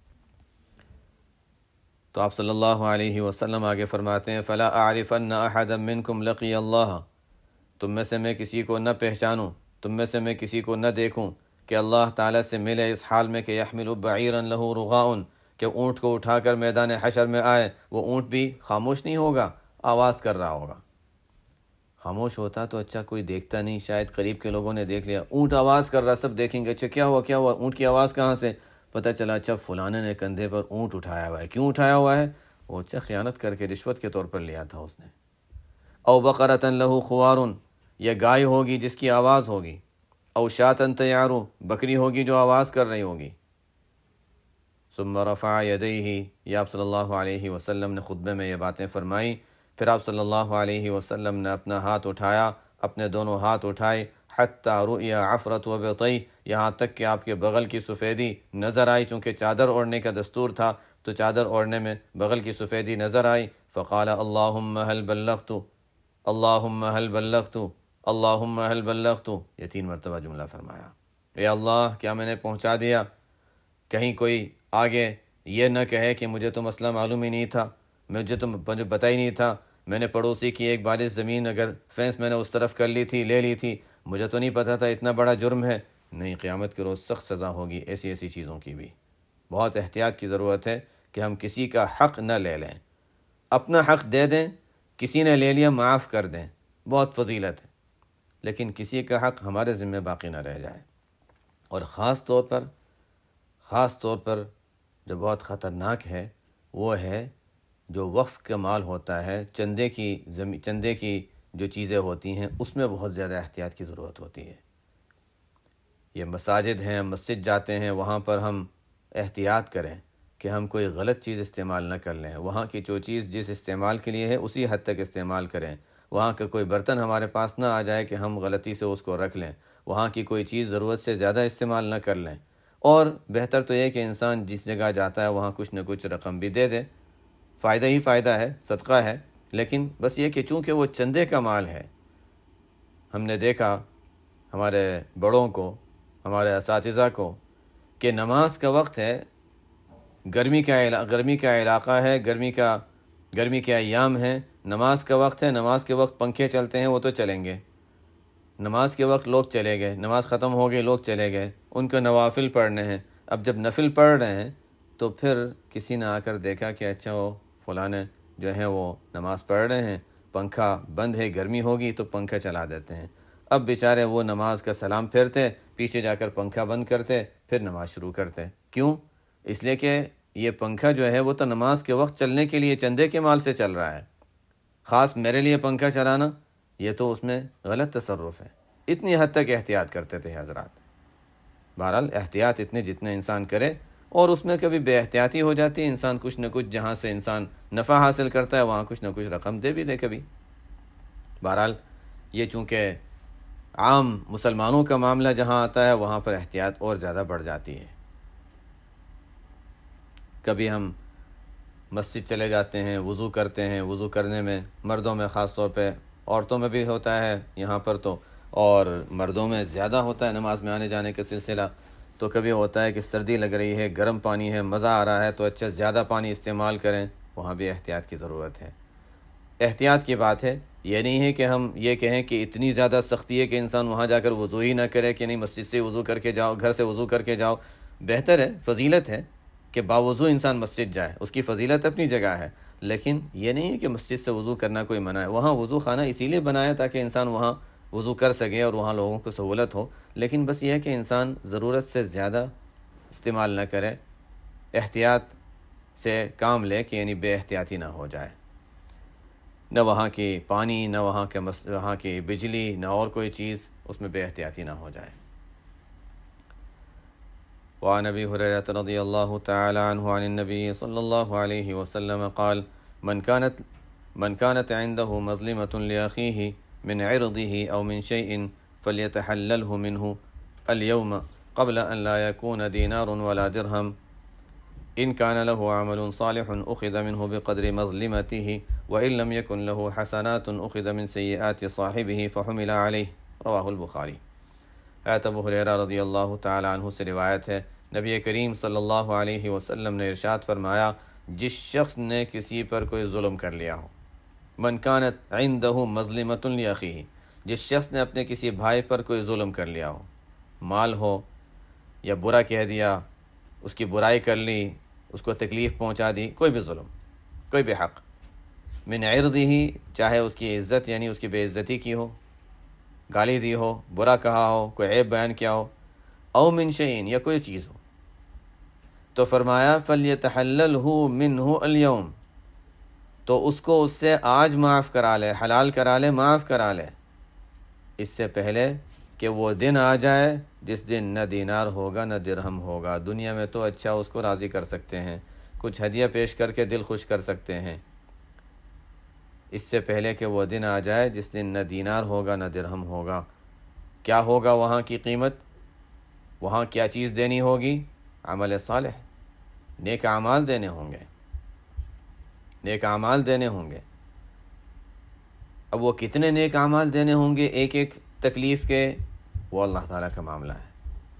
[SPEAKER 1] تو آپ صلی اللہ علیہ وسلم آگے فرماتے ہیں فَلَا أَعْرِفَنَّ أَحَدًا مِّنْكُمْ لَقِيَ اللَّهَ، تم میں سے میں کسی کو نہ پہچانوں، تم میں سے میں کسی کو نہ دیکھوں کہ اللہ تعالیٰ سے ملے اس حال میں کہ يَحْمِلُ بَعِيرًا لَهُ رُغَاءٌ، کہ اونٹ کو اٹھا کر میدان حشر میں آئے، وہ اونٹ بھی خاموش نہیں ہوگا، آواز کر رہا ہوگا۔ خاموش ہوتا تو اچھا کوئی دیکھتا نہیں، شاید قریب کے لوگوں نے دیکھ لیا، اونٹ آواز کر رہا، سب دیکھیں گے اچھا کیا ہوا کیا ہوا، اونٹ کی آواز کہاں سے؟ پتہ چلا اچھا فلانے نے کندھے پر اونٹ اٹھایا ہوا ہے، کیوں اٹھایا ہوا ہے؟ وہ اچھا خیانت کر کے رشوت کے طور پر لیا تھا اس نے۔ او بقرۃ لہ خوار، یا گائے ہوگی جس کی آواز ہوگی، او شاۃ تیار، بکری ہوگی جو آواز کر رہی ہوگی۔ ثم رفع یدیہ، یا آپ صلی اللہ علیہ وسلم نے خطبے میں یہ باتیں فرمائی، پھر آپ صلی اللہ علیہ وسلم نے اپنا ہاتھ اٹھایا، اپنے دونوں ہاتھ اٹھائے، حتیٰ رؤی عفرۃ وبطی، یہاں تک کہ آپ کے بغل کی سفیدی نظر آئی، چونکہ چادر اوڑھنے کا دستور تھا تو چادر اوڑھنے میں بغل کی سفیدی نظر آئی۔ فقال اللہم هل بلغت، اللہم هل بلغت، اللہم هل بلغت، یہ تین مرتبہ جملہ فرمایا، اے اللہ کیا میں نے پہنچا دیا؟ کہیں کوئی آگے یہ نہ کہے کہ مجھے تو مسئلہ معلوم ہی نہیں تھا، مجھے تو مجھے پتہ ہی نہیں تھا، میں نے پڑوسی کی ایک بالغ زمین اگر فینس میں نے اس طرف کر لی تھی، لے لی تھی، مجھے تو نہیں پتہ تھا اتنا بڑا جرم ہے۔ نہیں، قیامت کے روز سخت سزا ہوگی ایسی ایسی چیزوں کی بھی۔ بہت احتیاط کی ضرورت ہے کہ ہم کسی کا حق نہ لے لیں، اپنا حق دے دیں، کسی نے لے لیا معاف کر دیں، بہت فضیلت ہے، لیکن کسی کا حق ہمارے ذمہ باقی نہ رہ جائے۔ اور خاص طور پر خاص طور پر جو بہت خطرناک ہے وہ ہے جو وقف کا مال ہوتا ہے، چندے کی زمین چندے کی جو چیزیں ہوتی ہیں، اس میں بہت زیادہ احتیاط کی ضرورت ہوتی ہے۔ یہ مساجد ہیں، مسجد جاتے ہیں، وہاں پر ہم احتیاط کریں کہ ہم کوئی غلط چیز استعمال نہ کر لیں، وہاں کی جو چیز جس استعمال کے لیے ہے اسی حد تک استعمال کریں، وہاں کا کوئی برتن ہمارے پاس نہ آ جائے کہ ہم غلطی سے اس کو رکھ لیں، وہاں کی کوئی چیز ضرورت سے زیادہ استعمال نہ کر لیں۔ اور بہتر تو یہ کہ انسان جس جگہ جاتا ہے وہاں کچھ نہ کچھ رقم بھی دے دے، فائدہ ہی فائدہ ہے، صدقہ ہے، لیکن بس یہ کہ چونکہ وہ چندے کا مال ہے، ہم نے دیکھا ہمارے بڑوں کو، ہمارے اساتذہ کو، کہ نماز کا وقت ہے، گرمی کا علا... گرمی کا علاقہ ہے، گرمی کا گرمی کے ایام ہیں، نماز کا وقت ہے، نماز کے وقت پنکھے چلتے ہیں وہ تو چلیں گے، نماز کے وقت لوگ چلے گئے، نماز ختم ہو گئی لوگ چلے گئے، ان کو نوافل پڑھنے ہیں۔ اب جب نفل پڑھ رہے ہیں تو پھر کسی نے آ کر دیکھا کہ اچھا وہ فلاں جو ہیں وہ نماز پڑھ رہے ہیں، پنکھا بند ہے، گرمی ہوگی تو پنکھا چلا دیتے ہیں۔ اب بیچارے وہ نماز کا سلام پھیرتے، پیچھے جا کر پنکھا بند کرتے، پھر نماز شروع کرتے۔ کیوں؟ اس لیے کہ یہ پنکھا جو ہے وہ تو نماز کے وقت چلنے کے لیے چندے کے مال سے چل رہا ہے، خاص میرے لیے پنکھا چلانا یہ تو اس میں غلط تصرف ہے۔ اتنی حد تک احتیاط کرتے تھے حضرات۔ بہرحال احتیاط اتنے جتنے انسان کرے، اور اس میں کبھی بے احتیاطی ہو جاتی ہے، انسان کچھ نہ کچھ جہاں سے انسان نفع حاصل کرتا ہے وہاں کچھ نہ کچھ رقم دے بھی دے کبھی۔ بہرحال یہ چونکہ عام مسلمانوں کا معاملہ جہاں آتا ہے وہاں پر احتیاط اور زیادہ بڑھ جاتی ہے۔ کبھی ہم مسجد چلے جاتے ہیں، وضو کرتے ہیں، وضو کرنے میں مردوں میں خاص طور پہ، عورتوں میں بھی ہوتا ہے یہاں پر تو، اور مردوں میں زیادہ ہوتا ہے نماز میں آنے جانے کا سلسلہ، تو کبھی ہوتا ہے کہ سردی لگ رہی ہے، گرم پانی ہے، مزہ آ رہا ہے تو اچھا زیادہ پانی استعمال کریں، وہاں بھی احتیاط کی ضرورت ہے۔ احتیاط کی بات ہے، یہ نہیں ہے کہ ہم یہ کہیں کہ اتنی زیادہ سختی ہے کہ انسان وہاں جا کر وضو ہی نہ کرے، کہ نہیں مسجد سے وضو کر کے جاؤ، گھر سے وضو کر کے جاؤ۔ بہتر ہے، فضیلت ہے کہ باوضو انسان مسجد جائے، اس کی فضیلت اپنی جگہ ہے، لیکن یہ نہیں ہے کہ مسجد سے وضو کرنا کوئی منع ہے۔ وہاں وضو خانہ اسی لیے بنایا تاکہ انسان وہاں وضو کر سکے اور وہاں لوگوں کو سہولت ہو، لیکن بس یہ ہے کہ انسان ضرورت سے زیادہ استعمال نہ کرے، احتیاط سے کام لے کہ یعنی بے احتیاطی نہ ہو جائے، نہ وہاں کی پانی، نہ وہاں کے مس... وہاں کی بجلی، نہ اور کوئی چیز اس میں بے احتیاطی نہ ہو جائے۔ وعن ابی ہریرہ رضی اللہ تعالی عنہ عن النبی صلی اللہ علیہ وسلم قال من كانت من كانت عنده مظلمة لأخيه من عرضه أو من شيء فليتحلله منه اليوم قبل أن لا يكون دينار ولا درهم إن كان له عمل صالح أخذ منه بقدر مظلمته وإن لم يكن له حسنات أخذ من سيئات صاحبه فحمل عليه رواہ البخاری۔ حضرت ابو ہریرہ رضی اللہ تعالی عنہ سے روایت ہے، نبی کریم صلی اللہ علیہ وسلم نے ارشاد فرمایا، جس شخص نے کسی پر کوئی ظلم کر لیا ہو، من کانت عندہ مظلمۃ لاخیہ، جس شخص نے اپنے کسی بھائی پر کوئی ظلم کر لیا ہو، مال ہو یا برا کہہ دیا، اس کی برائی کر لی، اس کو تکلیف پہنچا دی، کوئی بھی ظلم، کوئی بھی حق، من عرضہ، چاہے اس کی عزت یعنی اس کی بے عزتی کی ہو، گالی دی ہو، برا کہا ہو، کوئی عیب بیان کیا ہو، او من شیئن، یا کوئی چیز ہو، تو فرمایا فلیتحللہ منہ اليوم، تو اس کو اس سے آج معاف کرا لے، حلال کرا لے، معاف کرا لے، اس سے پہلے کہ وہ دن آ جائے جس دن نہ دینار ہوگا نہ درہم ہوگا۔ دنیا میں تو اچھا اس کو راضی کر سکتے ہیں، کچھ ہدیہ پیش کر کے دل خوش کر سکتے ہیں، اس سے پہلے کہ وہ دن آ جائے جس دن نہ دینار ہوگا نہ درہم ہوگا، کیا ہوگا وہاں کی قیمت؟ وہاں کیا چیز دینی ہوگی؟ عمل صالح، نیک اعمال دینے ہوں گے، نیک اعمال دینے ہوں گے۔ اب وہ کتنے نیک اعمال دینے ہوں گے ایک ایک تکلیف کے، وہ اللہ تعالیٰ کا معاملہ ہے۔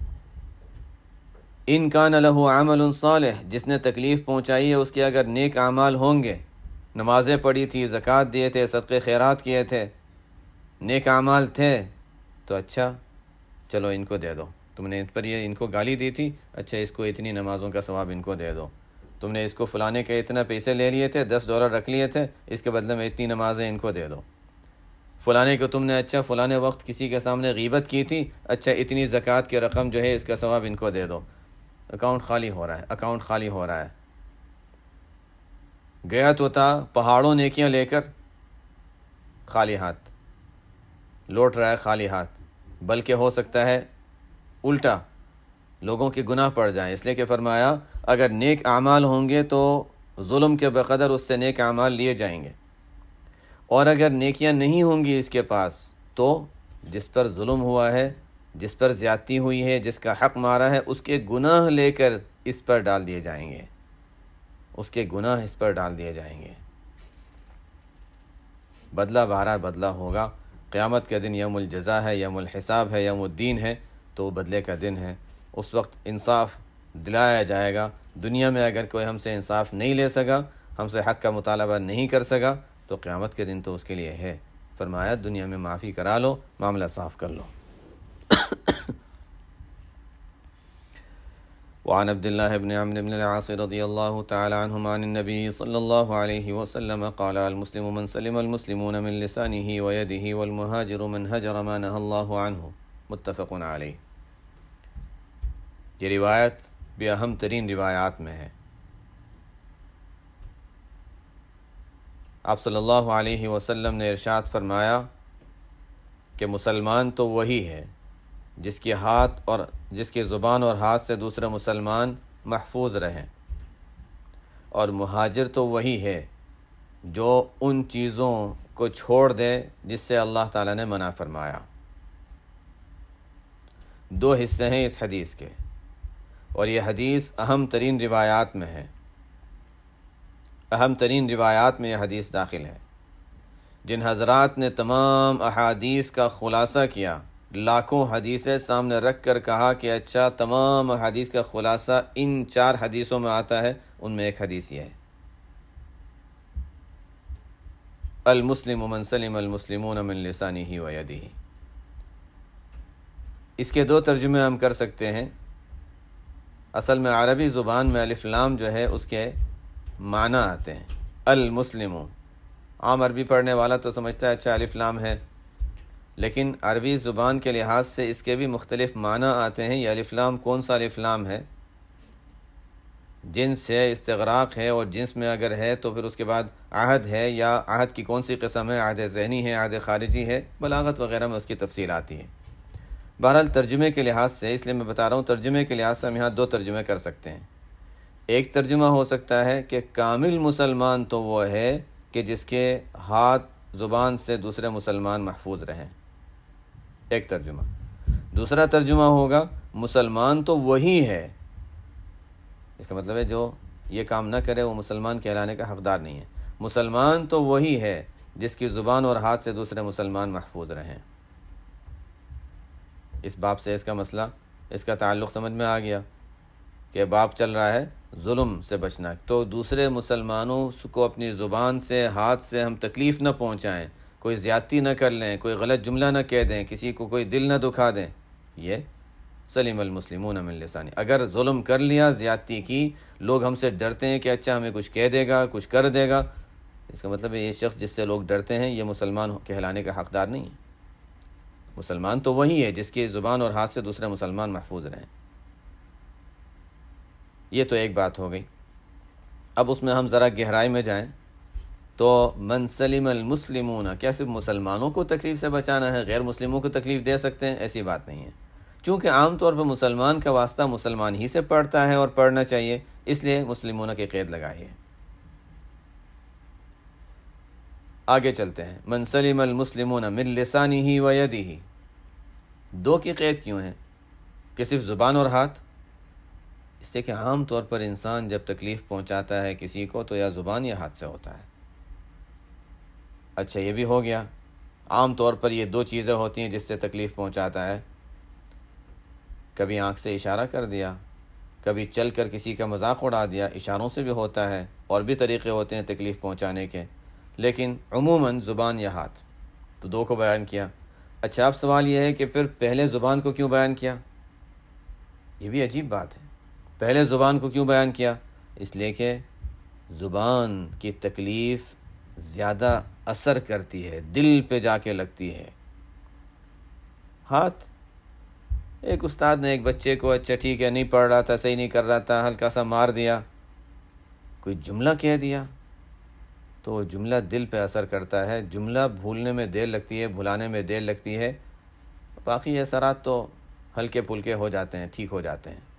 [SPEAKER 1] ان کان لہ عمل صالح، جس نے تکلیف پہنچائی ہے اس کے اگر نیک اعمال ہوں گے، نمازیں پڑھی تھی، زکوٰۃ دیے تھے، صدقے خیرات کیے تھے، نیک اعمال تھے، تو اچھا چلو ان کو دے دو، تم نے ان پر یہ ان کو گالی دی تھی، اچھا اس کو اتنی نمازوں کا ثواب ان کو دے دو، تم نے اس کو فلانے کے اتنا پیسے لے لیے تھے، دس ڈالر رکھ لیے تھے، اس کے بدلے میں اتنی نمازیں ان کو دے دو۔ فلانے کو تم نے اچھا فلانے وقت کسی کے سامنے غیبت کی تھی، اچھا اتنی زکوٰۃ کی رقم جو ہے اس کا ثواب ان کو دے دو۔ اکاؤنٹ خالی ہو رہا ہے، اکاؤنٹ خالی ہو رہا ہے۔ گیا تو تھا پہاڑوں نیکیاں لے کر، خالی ہاتھ لوٹ رہا ہے، خالی ہاتھ، بلکہ ہو سکتا ہے الٹا لوگوں کے گناہ پڑ جائیں، اس لیے کہ فرمایا اگر نیک اعمال ہوں گے تو ظلم کے بقدر اس سے نیک اعمال لیے جائیں گے، اور اگر نیکیاں نہیں ہوں گی اس کے پاس تو جس پر ظلم ہوا ہے، جس پر زیادتی ہوئی ہے، جس کا حق مارا ہے، اس کے گناہ لے کر اس پر ڈال دیے جائیں گے، اس کے گناہ اس پر ڈال دیے جائیں گے۔ بدلہ بہرحال بدلہ ہوگا، قیامت کا دن یوم الجزا ہے، یوم الحساب ہے، یوم الدین ہے، تو وہ بدلے کا دن ہے۔ اس وقت انصاف دلایا جائے گا۔ دنیا میں اگر کوئی ہم سے انصاف نہیں لے سکا، ہم سے حق کا مطالبہ نہیں کر سکا، تو قیامت کے دن تو اس کے لیے ہے۔ فرمایا دنیا میں معافی کرا لو، معاملہ صاف کر لو۔ وعن عبد الله بن عمرو بن العاص رضي الله تعالى عنهما عن النبي صلى الله عليه وسلم قال المسلم من سلم المسلمون من لسانه ويده والمهاجر من هجر ما نهى الله عنه، متفق علیہ۔ یہ روایت بھی اہم ترین روایات میں ہے۔ آپ صلی اللہ علیہ وسلم نے ارشاد فرمایا کہ مسلمان تو وہی ہے جس کے ہاتھ اور جس کی زبان اور ہاتھ سے دوسرے مسلمان محفوظ رہیں، اور مہاجر تو وہی ہے جو ان چیزوں کو چھوڑ دے جس سے اللہ تعالیٰ نے منع فرمایا۔ دو حصے ہیں اس حدیث کے، اور یہ حدیث اہم ترین روایات میں ہے، اہم ترین روایات میں یہ حدیث داخل ہے۔ جن حضرات نے تمام احادیث کا خلاصہ کیا، لاکھوں حدیثیں سامنے رکھ کر کہا کہ اچھا تمام حدیث کا خلاصہ ان چار حدیثوں میں آتا ہے، ان میں ایک حدیث یہ ہے، المسلم من سلم المسلمون من لسانہ و یدہ۔ اس کے دو ترجمے ہم کر سکتے ہیں۔ اصل میں عربی زبان میں الف لام جو ہے اس کے معنی آتے ہیں۔ المسلم، عام عربی پڑھنے والا تو سمجھتا ہے اچھا الف لام ہے، لیکن عربی زبان کے لحاظ سے اس کے بھی مختلف معنی آتے ہیں۔ یہ الف لام کون سا الف لام ہے؟ جنس ہے، استغراق ہے، اور جنس میں اگر ہے تو پھر اس کے بعد عہد ہے، یا عہد کی کون سی قسم ہے، عہد ذہنی ہے، عہد خارجی ہے، بلاغت وغیرہ میں اس کی تفصیل آتی ہے۔ بہرحال ترجمے کے لحاظ سے، اس لیے میں بتا رہا ہوں ترجمے کے لحاظ سے ہم یہاں دو ترجمے کر سکتے ہیں۔ ایک ترجمہ ہو سکتا ہے کہ کامل مسلمان تو وہ ہے کہ جس کے ہاتھ زبان سے دوسرے مسلمان محفوظ رہیں، ایک ترجمہ۔ دوسرا ترجمہ ہوگا مسلمان تو وہی ہے، اس کا مطلب ہے جو یہ کام نہ کرے وہ مسلمان کہلانے کا حقدار نہیں ہے۔ مسلمان تو وہی ہے جس کی زبان اور ہاتھ سے دوسرے مسلمان محفوظ رہیں۔ اس باب سے اس کا مسئلہ، اس کا تعلق سمجھ میں آ گیا کہ باب چل رہا ہے ظلم سے بچنا، تو دوسرے مسلمانوں کو اپنی زبان سے، ہاتھ سے ہم تکلیف نہ پہنچائیں، کوئی زیادتی نہ کر لیں، کوئی غلط جملہ نہ کہہ دیں، کسی کو کوئی دل نہ دکھا دیں۔ یہ سلم المسلمون من لسانی، اگر ظلم کر لیا، زیادتی کی، لوگ ہم سے ڈرتے ہیں کہ اچھا ہمیں کچھ کہہ دے گا، کچھ کر دے گا، اس کا مطلب ہے یہ شخص جس سے لوگ ڈرتے ہیں یہ مسلمان کہلانے کا حقدار نہیں ہے۔ مسلمان تو وہی ہے جس کی زبان اور ہاتھ سے دوسرے مسلمان محفوظ رہیں۔ یہ تو ایک بات ہو گئی۔ اب اس میں ہم ذرا گہرائی میں جائیں تو من سلم المسلمون، کیا صرف مسلمانوں کو تکلیف سے بچانا ہے، غیر مسلموں کو تکلیف دے سکتے ہیں؟ ایسی بات نہیں ہے، چونکہ عام طور پر مسلمان کا واسطہ مسلمان ہی سے پڑتا ہے اور پڑھنا چاہیے، اس لیے مسلمون کی قید لگائی ہے۔ آگے چلتے ہیں، من سلم المسلمون من لسانہ و یدہ، دو کی قید کیوں ہے کہ صرف زبان اور ہاتھ؟ اس لیے کہ عام طور پر انسان جب تکلیف پہنچاتا ہے کسی کو تو یا زبان یا ہاتھ سے ہوتا ہے۔ اچھا یہ بھی ہو گیا، عام طور پر یہ دو چیزیں ہوتی ہیں جس سے تکلیف پہنچاتا ہے، کبھی آنکھ سے اشارہ کر دیا، کبھی چل کر کسی کا مذاق اڑا دیا، اشاروں سے بھی ہوتا ہے، اور بھی طریقے ہوتے ہیں تکلیف پہنچانے کے، لیکن عموماً زبان یا ہاتھ، تو دو کو بیان کیا۔ اچھا اب سوال یہ ہے کہ پھر پہلے زبان کو کیوں بیان کیا؟ یہ بھی عجیب بات ہے، پہلے زبان کو کیوں بیان کیا؟ اس لیے کہ زبان کی تکلیف زیادہ اثر کرتی ہے، دل پہ جا کے لگتی ہے۔ ہاتھ، ایک استاد نے ایک بچے کو اچھا ٹھیک ہے نہیں پڑھ رہا تھا، صحیح نہیں کر رہا تھا، ہلکا سا مار دیا، کوئی جملہ کہہ دیا تو وہ جملہ دل پہ اثر کرتا ہے، جملہ بھولنے میں دیر لگتی ہے، بھلانے میں دیر لگتی ہے، باقی اثرات تو ہلکے پھلکے ہو جاتے ہیں، ٹھیک ہو جاتے ہیں۔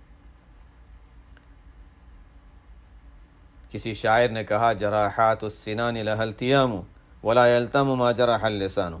[SPEAKER 1] کسی شاعر نے کہا جراحات السنان لها التیام ولا یلتم ما جرح اللسان،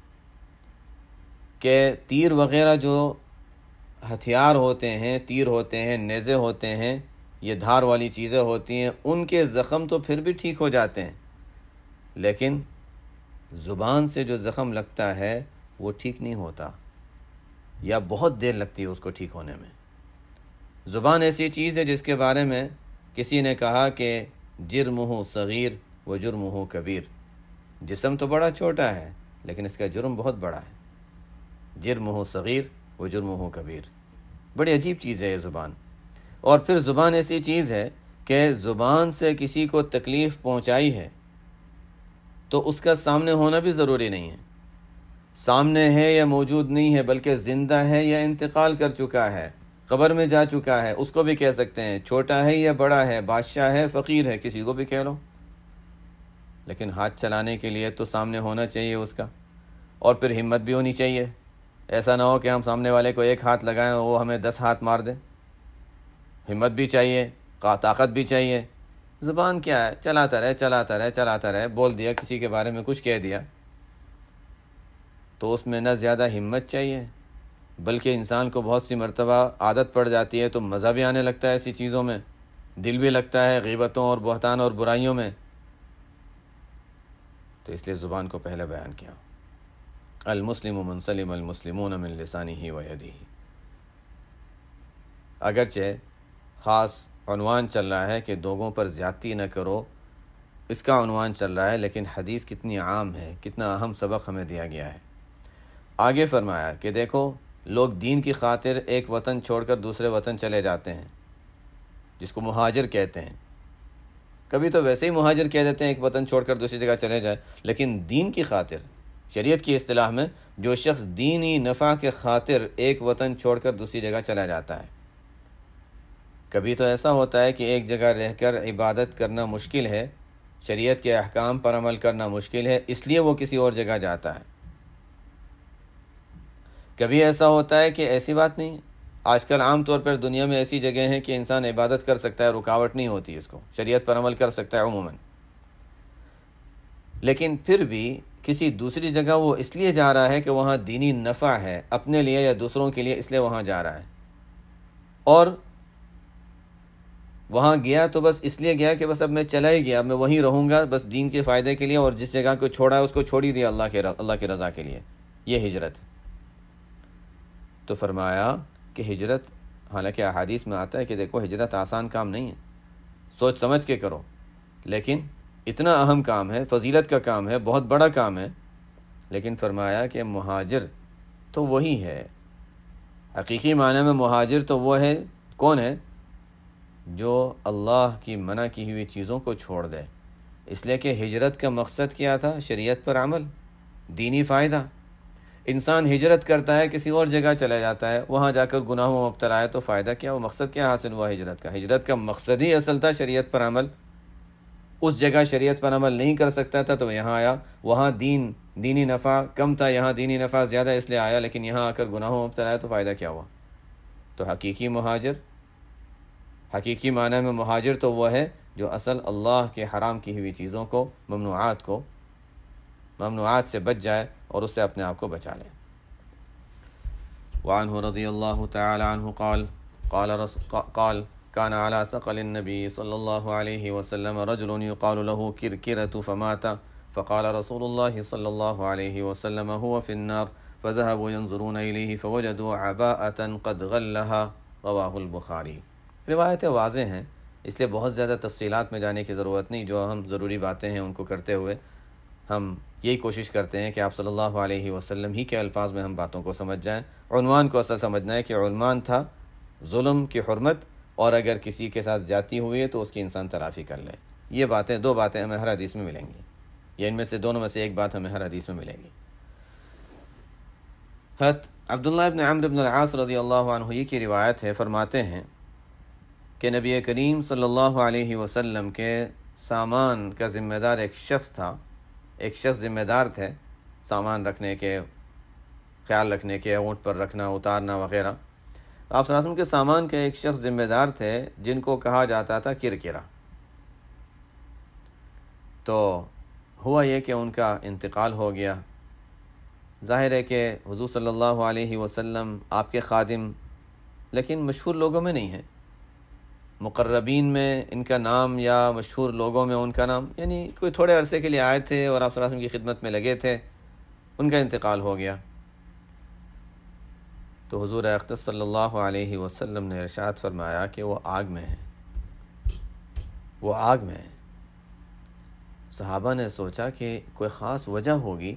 [SPEAKER 1] کہ تیر وغیرہ جو ہتھیار ہوتے ہیں، تیر ہوتے ہیں، نیزے ہوتے ہیں، یہ دھار والی چیزیں ہوتی ہیں، ان کے زخم تو پھر بھی ٹھیک ہو جاتے ہیں، لیکن زبان سے جو زخم لگتا ہے وہ ٹھیک نہیں ہوتا، یا بہت دیر لگتی ہے اس کو ٹھیک ہونے میں۔ زبان ایسی چیز ہے جس کے بارے میں کسی نے کہا کہ جرمہ صغیر و جرمہ کبیر، جسم تو بڑا چھوٹا ہے لیکن اس کا جرم بہت بڑا ہے، جرمہ صغیر و جرمہ کبیر۔ بڑی عجیب چیز ہے یہ زبان۔ اور پھر زبان ایسی چیز ہے کہ زبان سے کسی کو تکلیف پہنچائی ہے تو اس کا سامنے ہونا بھی ضروری نہیں ہے، سامنے ہے یا موجود نہیں ہے بلکہ زندہ ہے یا انتقال کر چکا ہے، قبر میں جا چکا ہے، اس کو بھی کہہ سکتے ہیں، چھوٹا ہے یا بڑا ہے، بادشاہ ہے فقیر ہے، کسی کو بھی کہہ لو، لیکن ہاتھ چلانے کے لیے تو سامنے ہونا چاہیے اس کا، اور پھر ہمت بھی ہونی چاہیے، ایسا نہ ہو کہ ہم سامنے والے کو ایک ہاتھ لگائیں اور وہ ہمیں دس ہاتھ مار دے، ہمت بھی چاہیے، طاقت بھی چاہیے۔ زبان کیا ہے، چلاتا رہے چلاتا رہے چلاتا رہے، بول دیا کسی کے بارے میں کچھ کہہ دیا تو اس میں نہ زیادہ ہمت چاہیے، بلکہ انسان کو بہت سی مرتبہ عادت پڑ جاتی ہے تو مزہ بھی آنے لگتا ہے ایسی چیزوں میں، دل بھی لگتا ہے غیبتوں اور بہتان اور برائیوں میں، تو اس لیے زبان کو پہلے بیان کیا۔ المسلم من سلم المسلمون من لسانہ و یدہ، اگرچہ خاص عنوان چل رہا ہے کہ لوگوں پر زیادتی نہ کرو، اس کا عنوان چل رہا ہے، لیکن حدیث کتنی عام ہے، کتنا اہم سبق ہمیں دیا گیا ہے۔ آگے فرمایا کہ دیکھو لوگ دین کی خاطر ایک وطن چھوڑ کر دوسرے وطن چلے جاتے ہیں، جس کو مہاجر کہتے ہیں، کبھی تو ویسے ہی مہاجر کہہ دیتے ہیں ایک وطن چھوڑ کر دوسری جگہ چلے جائے، لیکن دین کی خاطر، شریعت کی اصطلاح میں جو شخص دینی نفع کے خاطر ایک وطن چھوڑ کر دوسری جگہ چلا جاتا ہے، کبھی تو ایسا ہوتا ہے کہ ایک جگہ رہ کر عبادت کرنا مشکل ہے، شریعت کے احکام پر عمل کرنا مشکل ہے، اس لیے وہ کسی اور جگہ جاتا ہے۔ کبھی ایسا ہوتا ہے کہ ایسی بات نہیں، آج کل عام طور پر دنیا میں ایسی جگہ ہیں کہ انسان عبادت کر سکتا ہے، رکاوٹ نہیں ہوتی اس کو، شریعت پر عمل کر سکتا ہے عموماً، لیکن پھر بھی کسی دوسری جگہ وہ اس لیے جا رہا ہے کہ وہاں دینی نفع ہے، اپنے لیے یا دوسروں کے لیے، اس لیے وہاں جا رہا ہے، اور وہاں گیا تو بس اس لیے گیا کہ بس اب میں چلا ہی گیا، میں وہیں رہوں گا بس دین کے فائدے کے لیے، اور جس جگہ کو چھوڑا ہے اس کو چھوڑ ہی دیا اللہ کے اللہ کی رضا کے لیے، یہ ہجرت ہے۔ تو فرمایا کہ ہجرت، حالانکہ احادیث میں آتا ہے کہ دیکھو ہجرت آسان کام نہیں ہے، سوچ سمجھ کے کرو، لیکن اتنا اہم کام ہے، فضیلت کا کام ہے، بہت بڑا کام ہے، لیکن فرمایا کہ مہاجر تو وہی ہے، حقیقی معنی میں مہاجر تو وہ ہے، کون ہے؟ جو اللہ کی منع کی ہوئی چیزوں کو چھوڑ دے، اس لیے کہ ہجرت کا مقصد کیا تھا؟ شریعت پر عمل، دینی فائدہ۔ انسان ہجرت کرتا ہے، کسی اور جگہ چلا جاتا ہے، وہاں جا کر گناہوں میں مبتلا ہے، تو فائدہ کیا؟ وہ مقصد کیا حاصل ہوا ہجرت کا؟ ہجرت کا مقصد ہی اصل تھا شریعت پر عمل، اس جگہ شریعت پر عمل نہیں کر سکتا تھا تو یہاں آیا، وہاں دین دینی نفع کم تھا، یہاں دینی نفع زیادہ اس لیے آیا، لیکن یہاں آ کر گناہوں میں مبتلا ہے تو فائدہ کیا ہوا؟ تو حقیقی مہاجر، حقیقی معنی میں مہاجر تو وہ ہے جو اصل اللہ کے حرام کی ہوئی چیزوں کو، ممنوعات کو، ممنوعات سے بچ جائے اور اس سے اپنے آپ کو بچا لے۔ وعنه رضي الله تعالى عنه قال قال رسول قال كان على ثقل النبي صلى الله عليه وسلم رجل يقال له كركرة فمات فقال رسول الله صلى الله عليه وسلم هو في النار فذهبوا ينظرون إليه فوجدوا عباءة قد غلها رواه البخاری۔ روایتیں واضح ہیں، اس لیے بہت زیادہ تفصیلات میں جانے کی ضرورت نہیں، جو ہم ضروری باتیں ہیں ان کو کرتے ہوئے ہم یہی کوشش کرتے ہیں کہ آپ صلی اللہ علیہ وسلم ہی کے الفاظ میں ہم باتوں کو سمجھ جائیں۔ عنوان کو اصل سمجھنا ہے کہ عنوان تھا ظلم کی حرمت، اور اگر کسی کے ساتھ زیادتی ہوئی ہے تو اس کی انسان تلافی کر لے۔ یہ باتیں دو باتیں ہمیں ہر حدیث میں ملیں گی، یا ان میں سے دونوں میں سے ایک بات ہمیں ہر حدیث میں ملے گی۔ حضرت عبداللہ ابن عمرو بن العاص رضی اللہ عنہ یہ کی روایت ہے، فرماتے ہیں کہ نبی کریم صلی اللہ علیہ وسلم کے سامان کا ذمہ دار ایک شخص تھا، ایک شخص ذمہ دار تھے سامان رکھنے کے، خیال رکھنے کے، اونٹ پر رکھنا، اتارنا وغیرہ۔ آپ صلی اللہ علیہ وسلم کے سامان کے ایک شخص ذمہ دار تھے جن کو کہا جاتا تھا کرکرا۔ تو ہوا یہ کہ ان کا انتقال ہو گیا۔ ظاہر ہے کہ حضور صلی اللہ علیہ وسلم آپ کے خادم، لیکن مشہور لوگوں میں نہیں ہیں، مقربین میں ان کا نام یا مشہور لوگوں میں ان کا نام، یعنی کوئی تھوڑے عرصے کے لیے آئے تھے اور آپ صلی اللہ علیہ وسلم کی خدمت میں لگے تھے، ان کا انتقال ہو گیا۔ تو حضور اقدس صلی اللہ علیہ وسلم نے ارشاد فرمایا کہ وہ آگ میں ہیں، وہ آگ میں ہیں۔ صحابہ نے سوچا کہ کوئی خاص وجہ ہوگی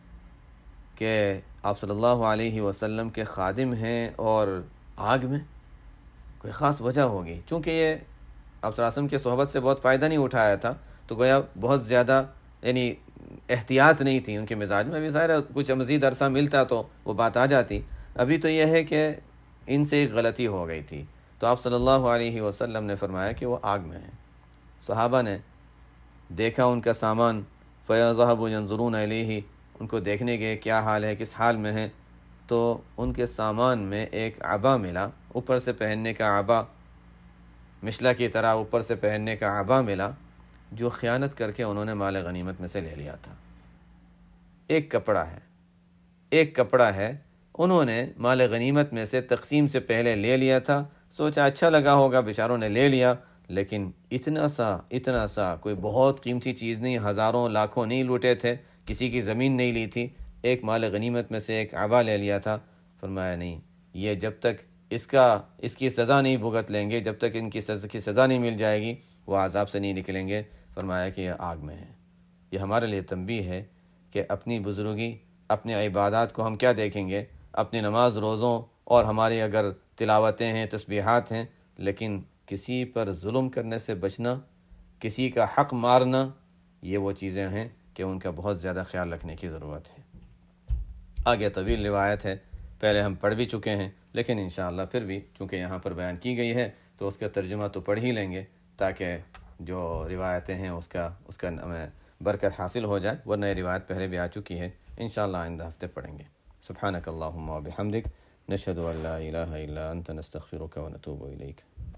[SPEAKER 1] کہ آپ صلی اللہ علیہ وسلم کے خادم ہیں اور آگ میں، کوئی خاص وجہ ہوگی، چونکہ یہ آپ صلی اللہ علیہ وسلم کے صحبت سے بہت فائدہ نہیں اٹھایا تھا، تو گویا بہت زیادہ یعنی احتیاط نہیں تھی ان کے مزاج میں۔ ابھی ظاہر ہے کچھ مزید عرصہ ملتا تو وہ بات آ جاتی، ابھی تو یہ ہے کہ ان سے ایک غلطی ہو گئی تھی۔ تو آپ صلی اللہ علیہ وسلم نے فرمایا کہ وہ آگ میں ہیں۔ صحابہ نے دیکھا ان کا سامان، فَيَذْهَبُوا يَنظُرُونَ إِلَيْهِ، ان کو دیکھنے کے کیا حال ہے، کس حال میں ہیں، تو ان کے سامان میں ایک عبا ملا، اوپر سے پہننے کا عبا، مشلا کی طرح اوپر سے پہننے کا عبا ملا، جو خیانت کر کے انہوں نے مال غنیمت میں سے لے لیا تھا۔ ایک کپڑا ہے، ایک کپڑا ہے، انہوں نے مال غنیمت میں سے تقسیم سے پہلے لے لیا تھا، سوچا اچھا لگا ہوگا، بیچاروں نے لے لیا، لیکن اتنا سا اتنا سا کوئی بہت قیمتی چیز نہیں، ہزاروں لاکھوں نہیں لوٹے تھے، کسی کی زمین نہیں لی تھی، ایک مال غنیمت میں سے ایک عبا لے لیا تھا۔ فرمایا نہیں، یہ جب تک اس کا اس کی سزا نہیں بھگت لیں گے، جب تک ان کی سزا کی سزا نہیں مل جائے گی، وہ عذاب سے نہیں نکلیں گے۔ فرمایا کہ یہ آگ میں ہے۔ یہ ہمارے لیے تنبیہ ہے کہ اپنی بزرگی، اپنی عبادات کو ہم کیا دیکھیں گے، اپنی نماز روزوں اور ہماری اگر تلاوتیں ہیں، تسبیحات ہیں، لیکن کسی پر ظلم کرنے سے بچنا، کسی کا حق مارنا، یہ وہ چیزیں ہیں کہ ان کا بہت زیادہ خیال رکھنے کی ضرورت ہے۔ آگے طویل روایت ہے، پہلے ہم پڑھ بھی چکے ہیں، لیکن انشاءاللہ پھر بھی چونکہ یہاں پر بیان کی گئی ہے تو اس کا ترجمہ تو پڑھ ہی لیں گے، تاکہ جو روایتیں ہیں اس کا اس کا ہمیں برکت حاصل ہو جائے، ورنہ یہ روایت پہلے بھی آ چکی ہے، انشاءاللہ آئندہ ہفتے پڑھیں گے۔ سبحانک اللہم و بحمدک، نشہد ان لا الہ الا انت، نستغفرک و نتوب الیک۔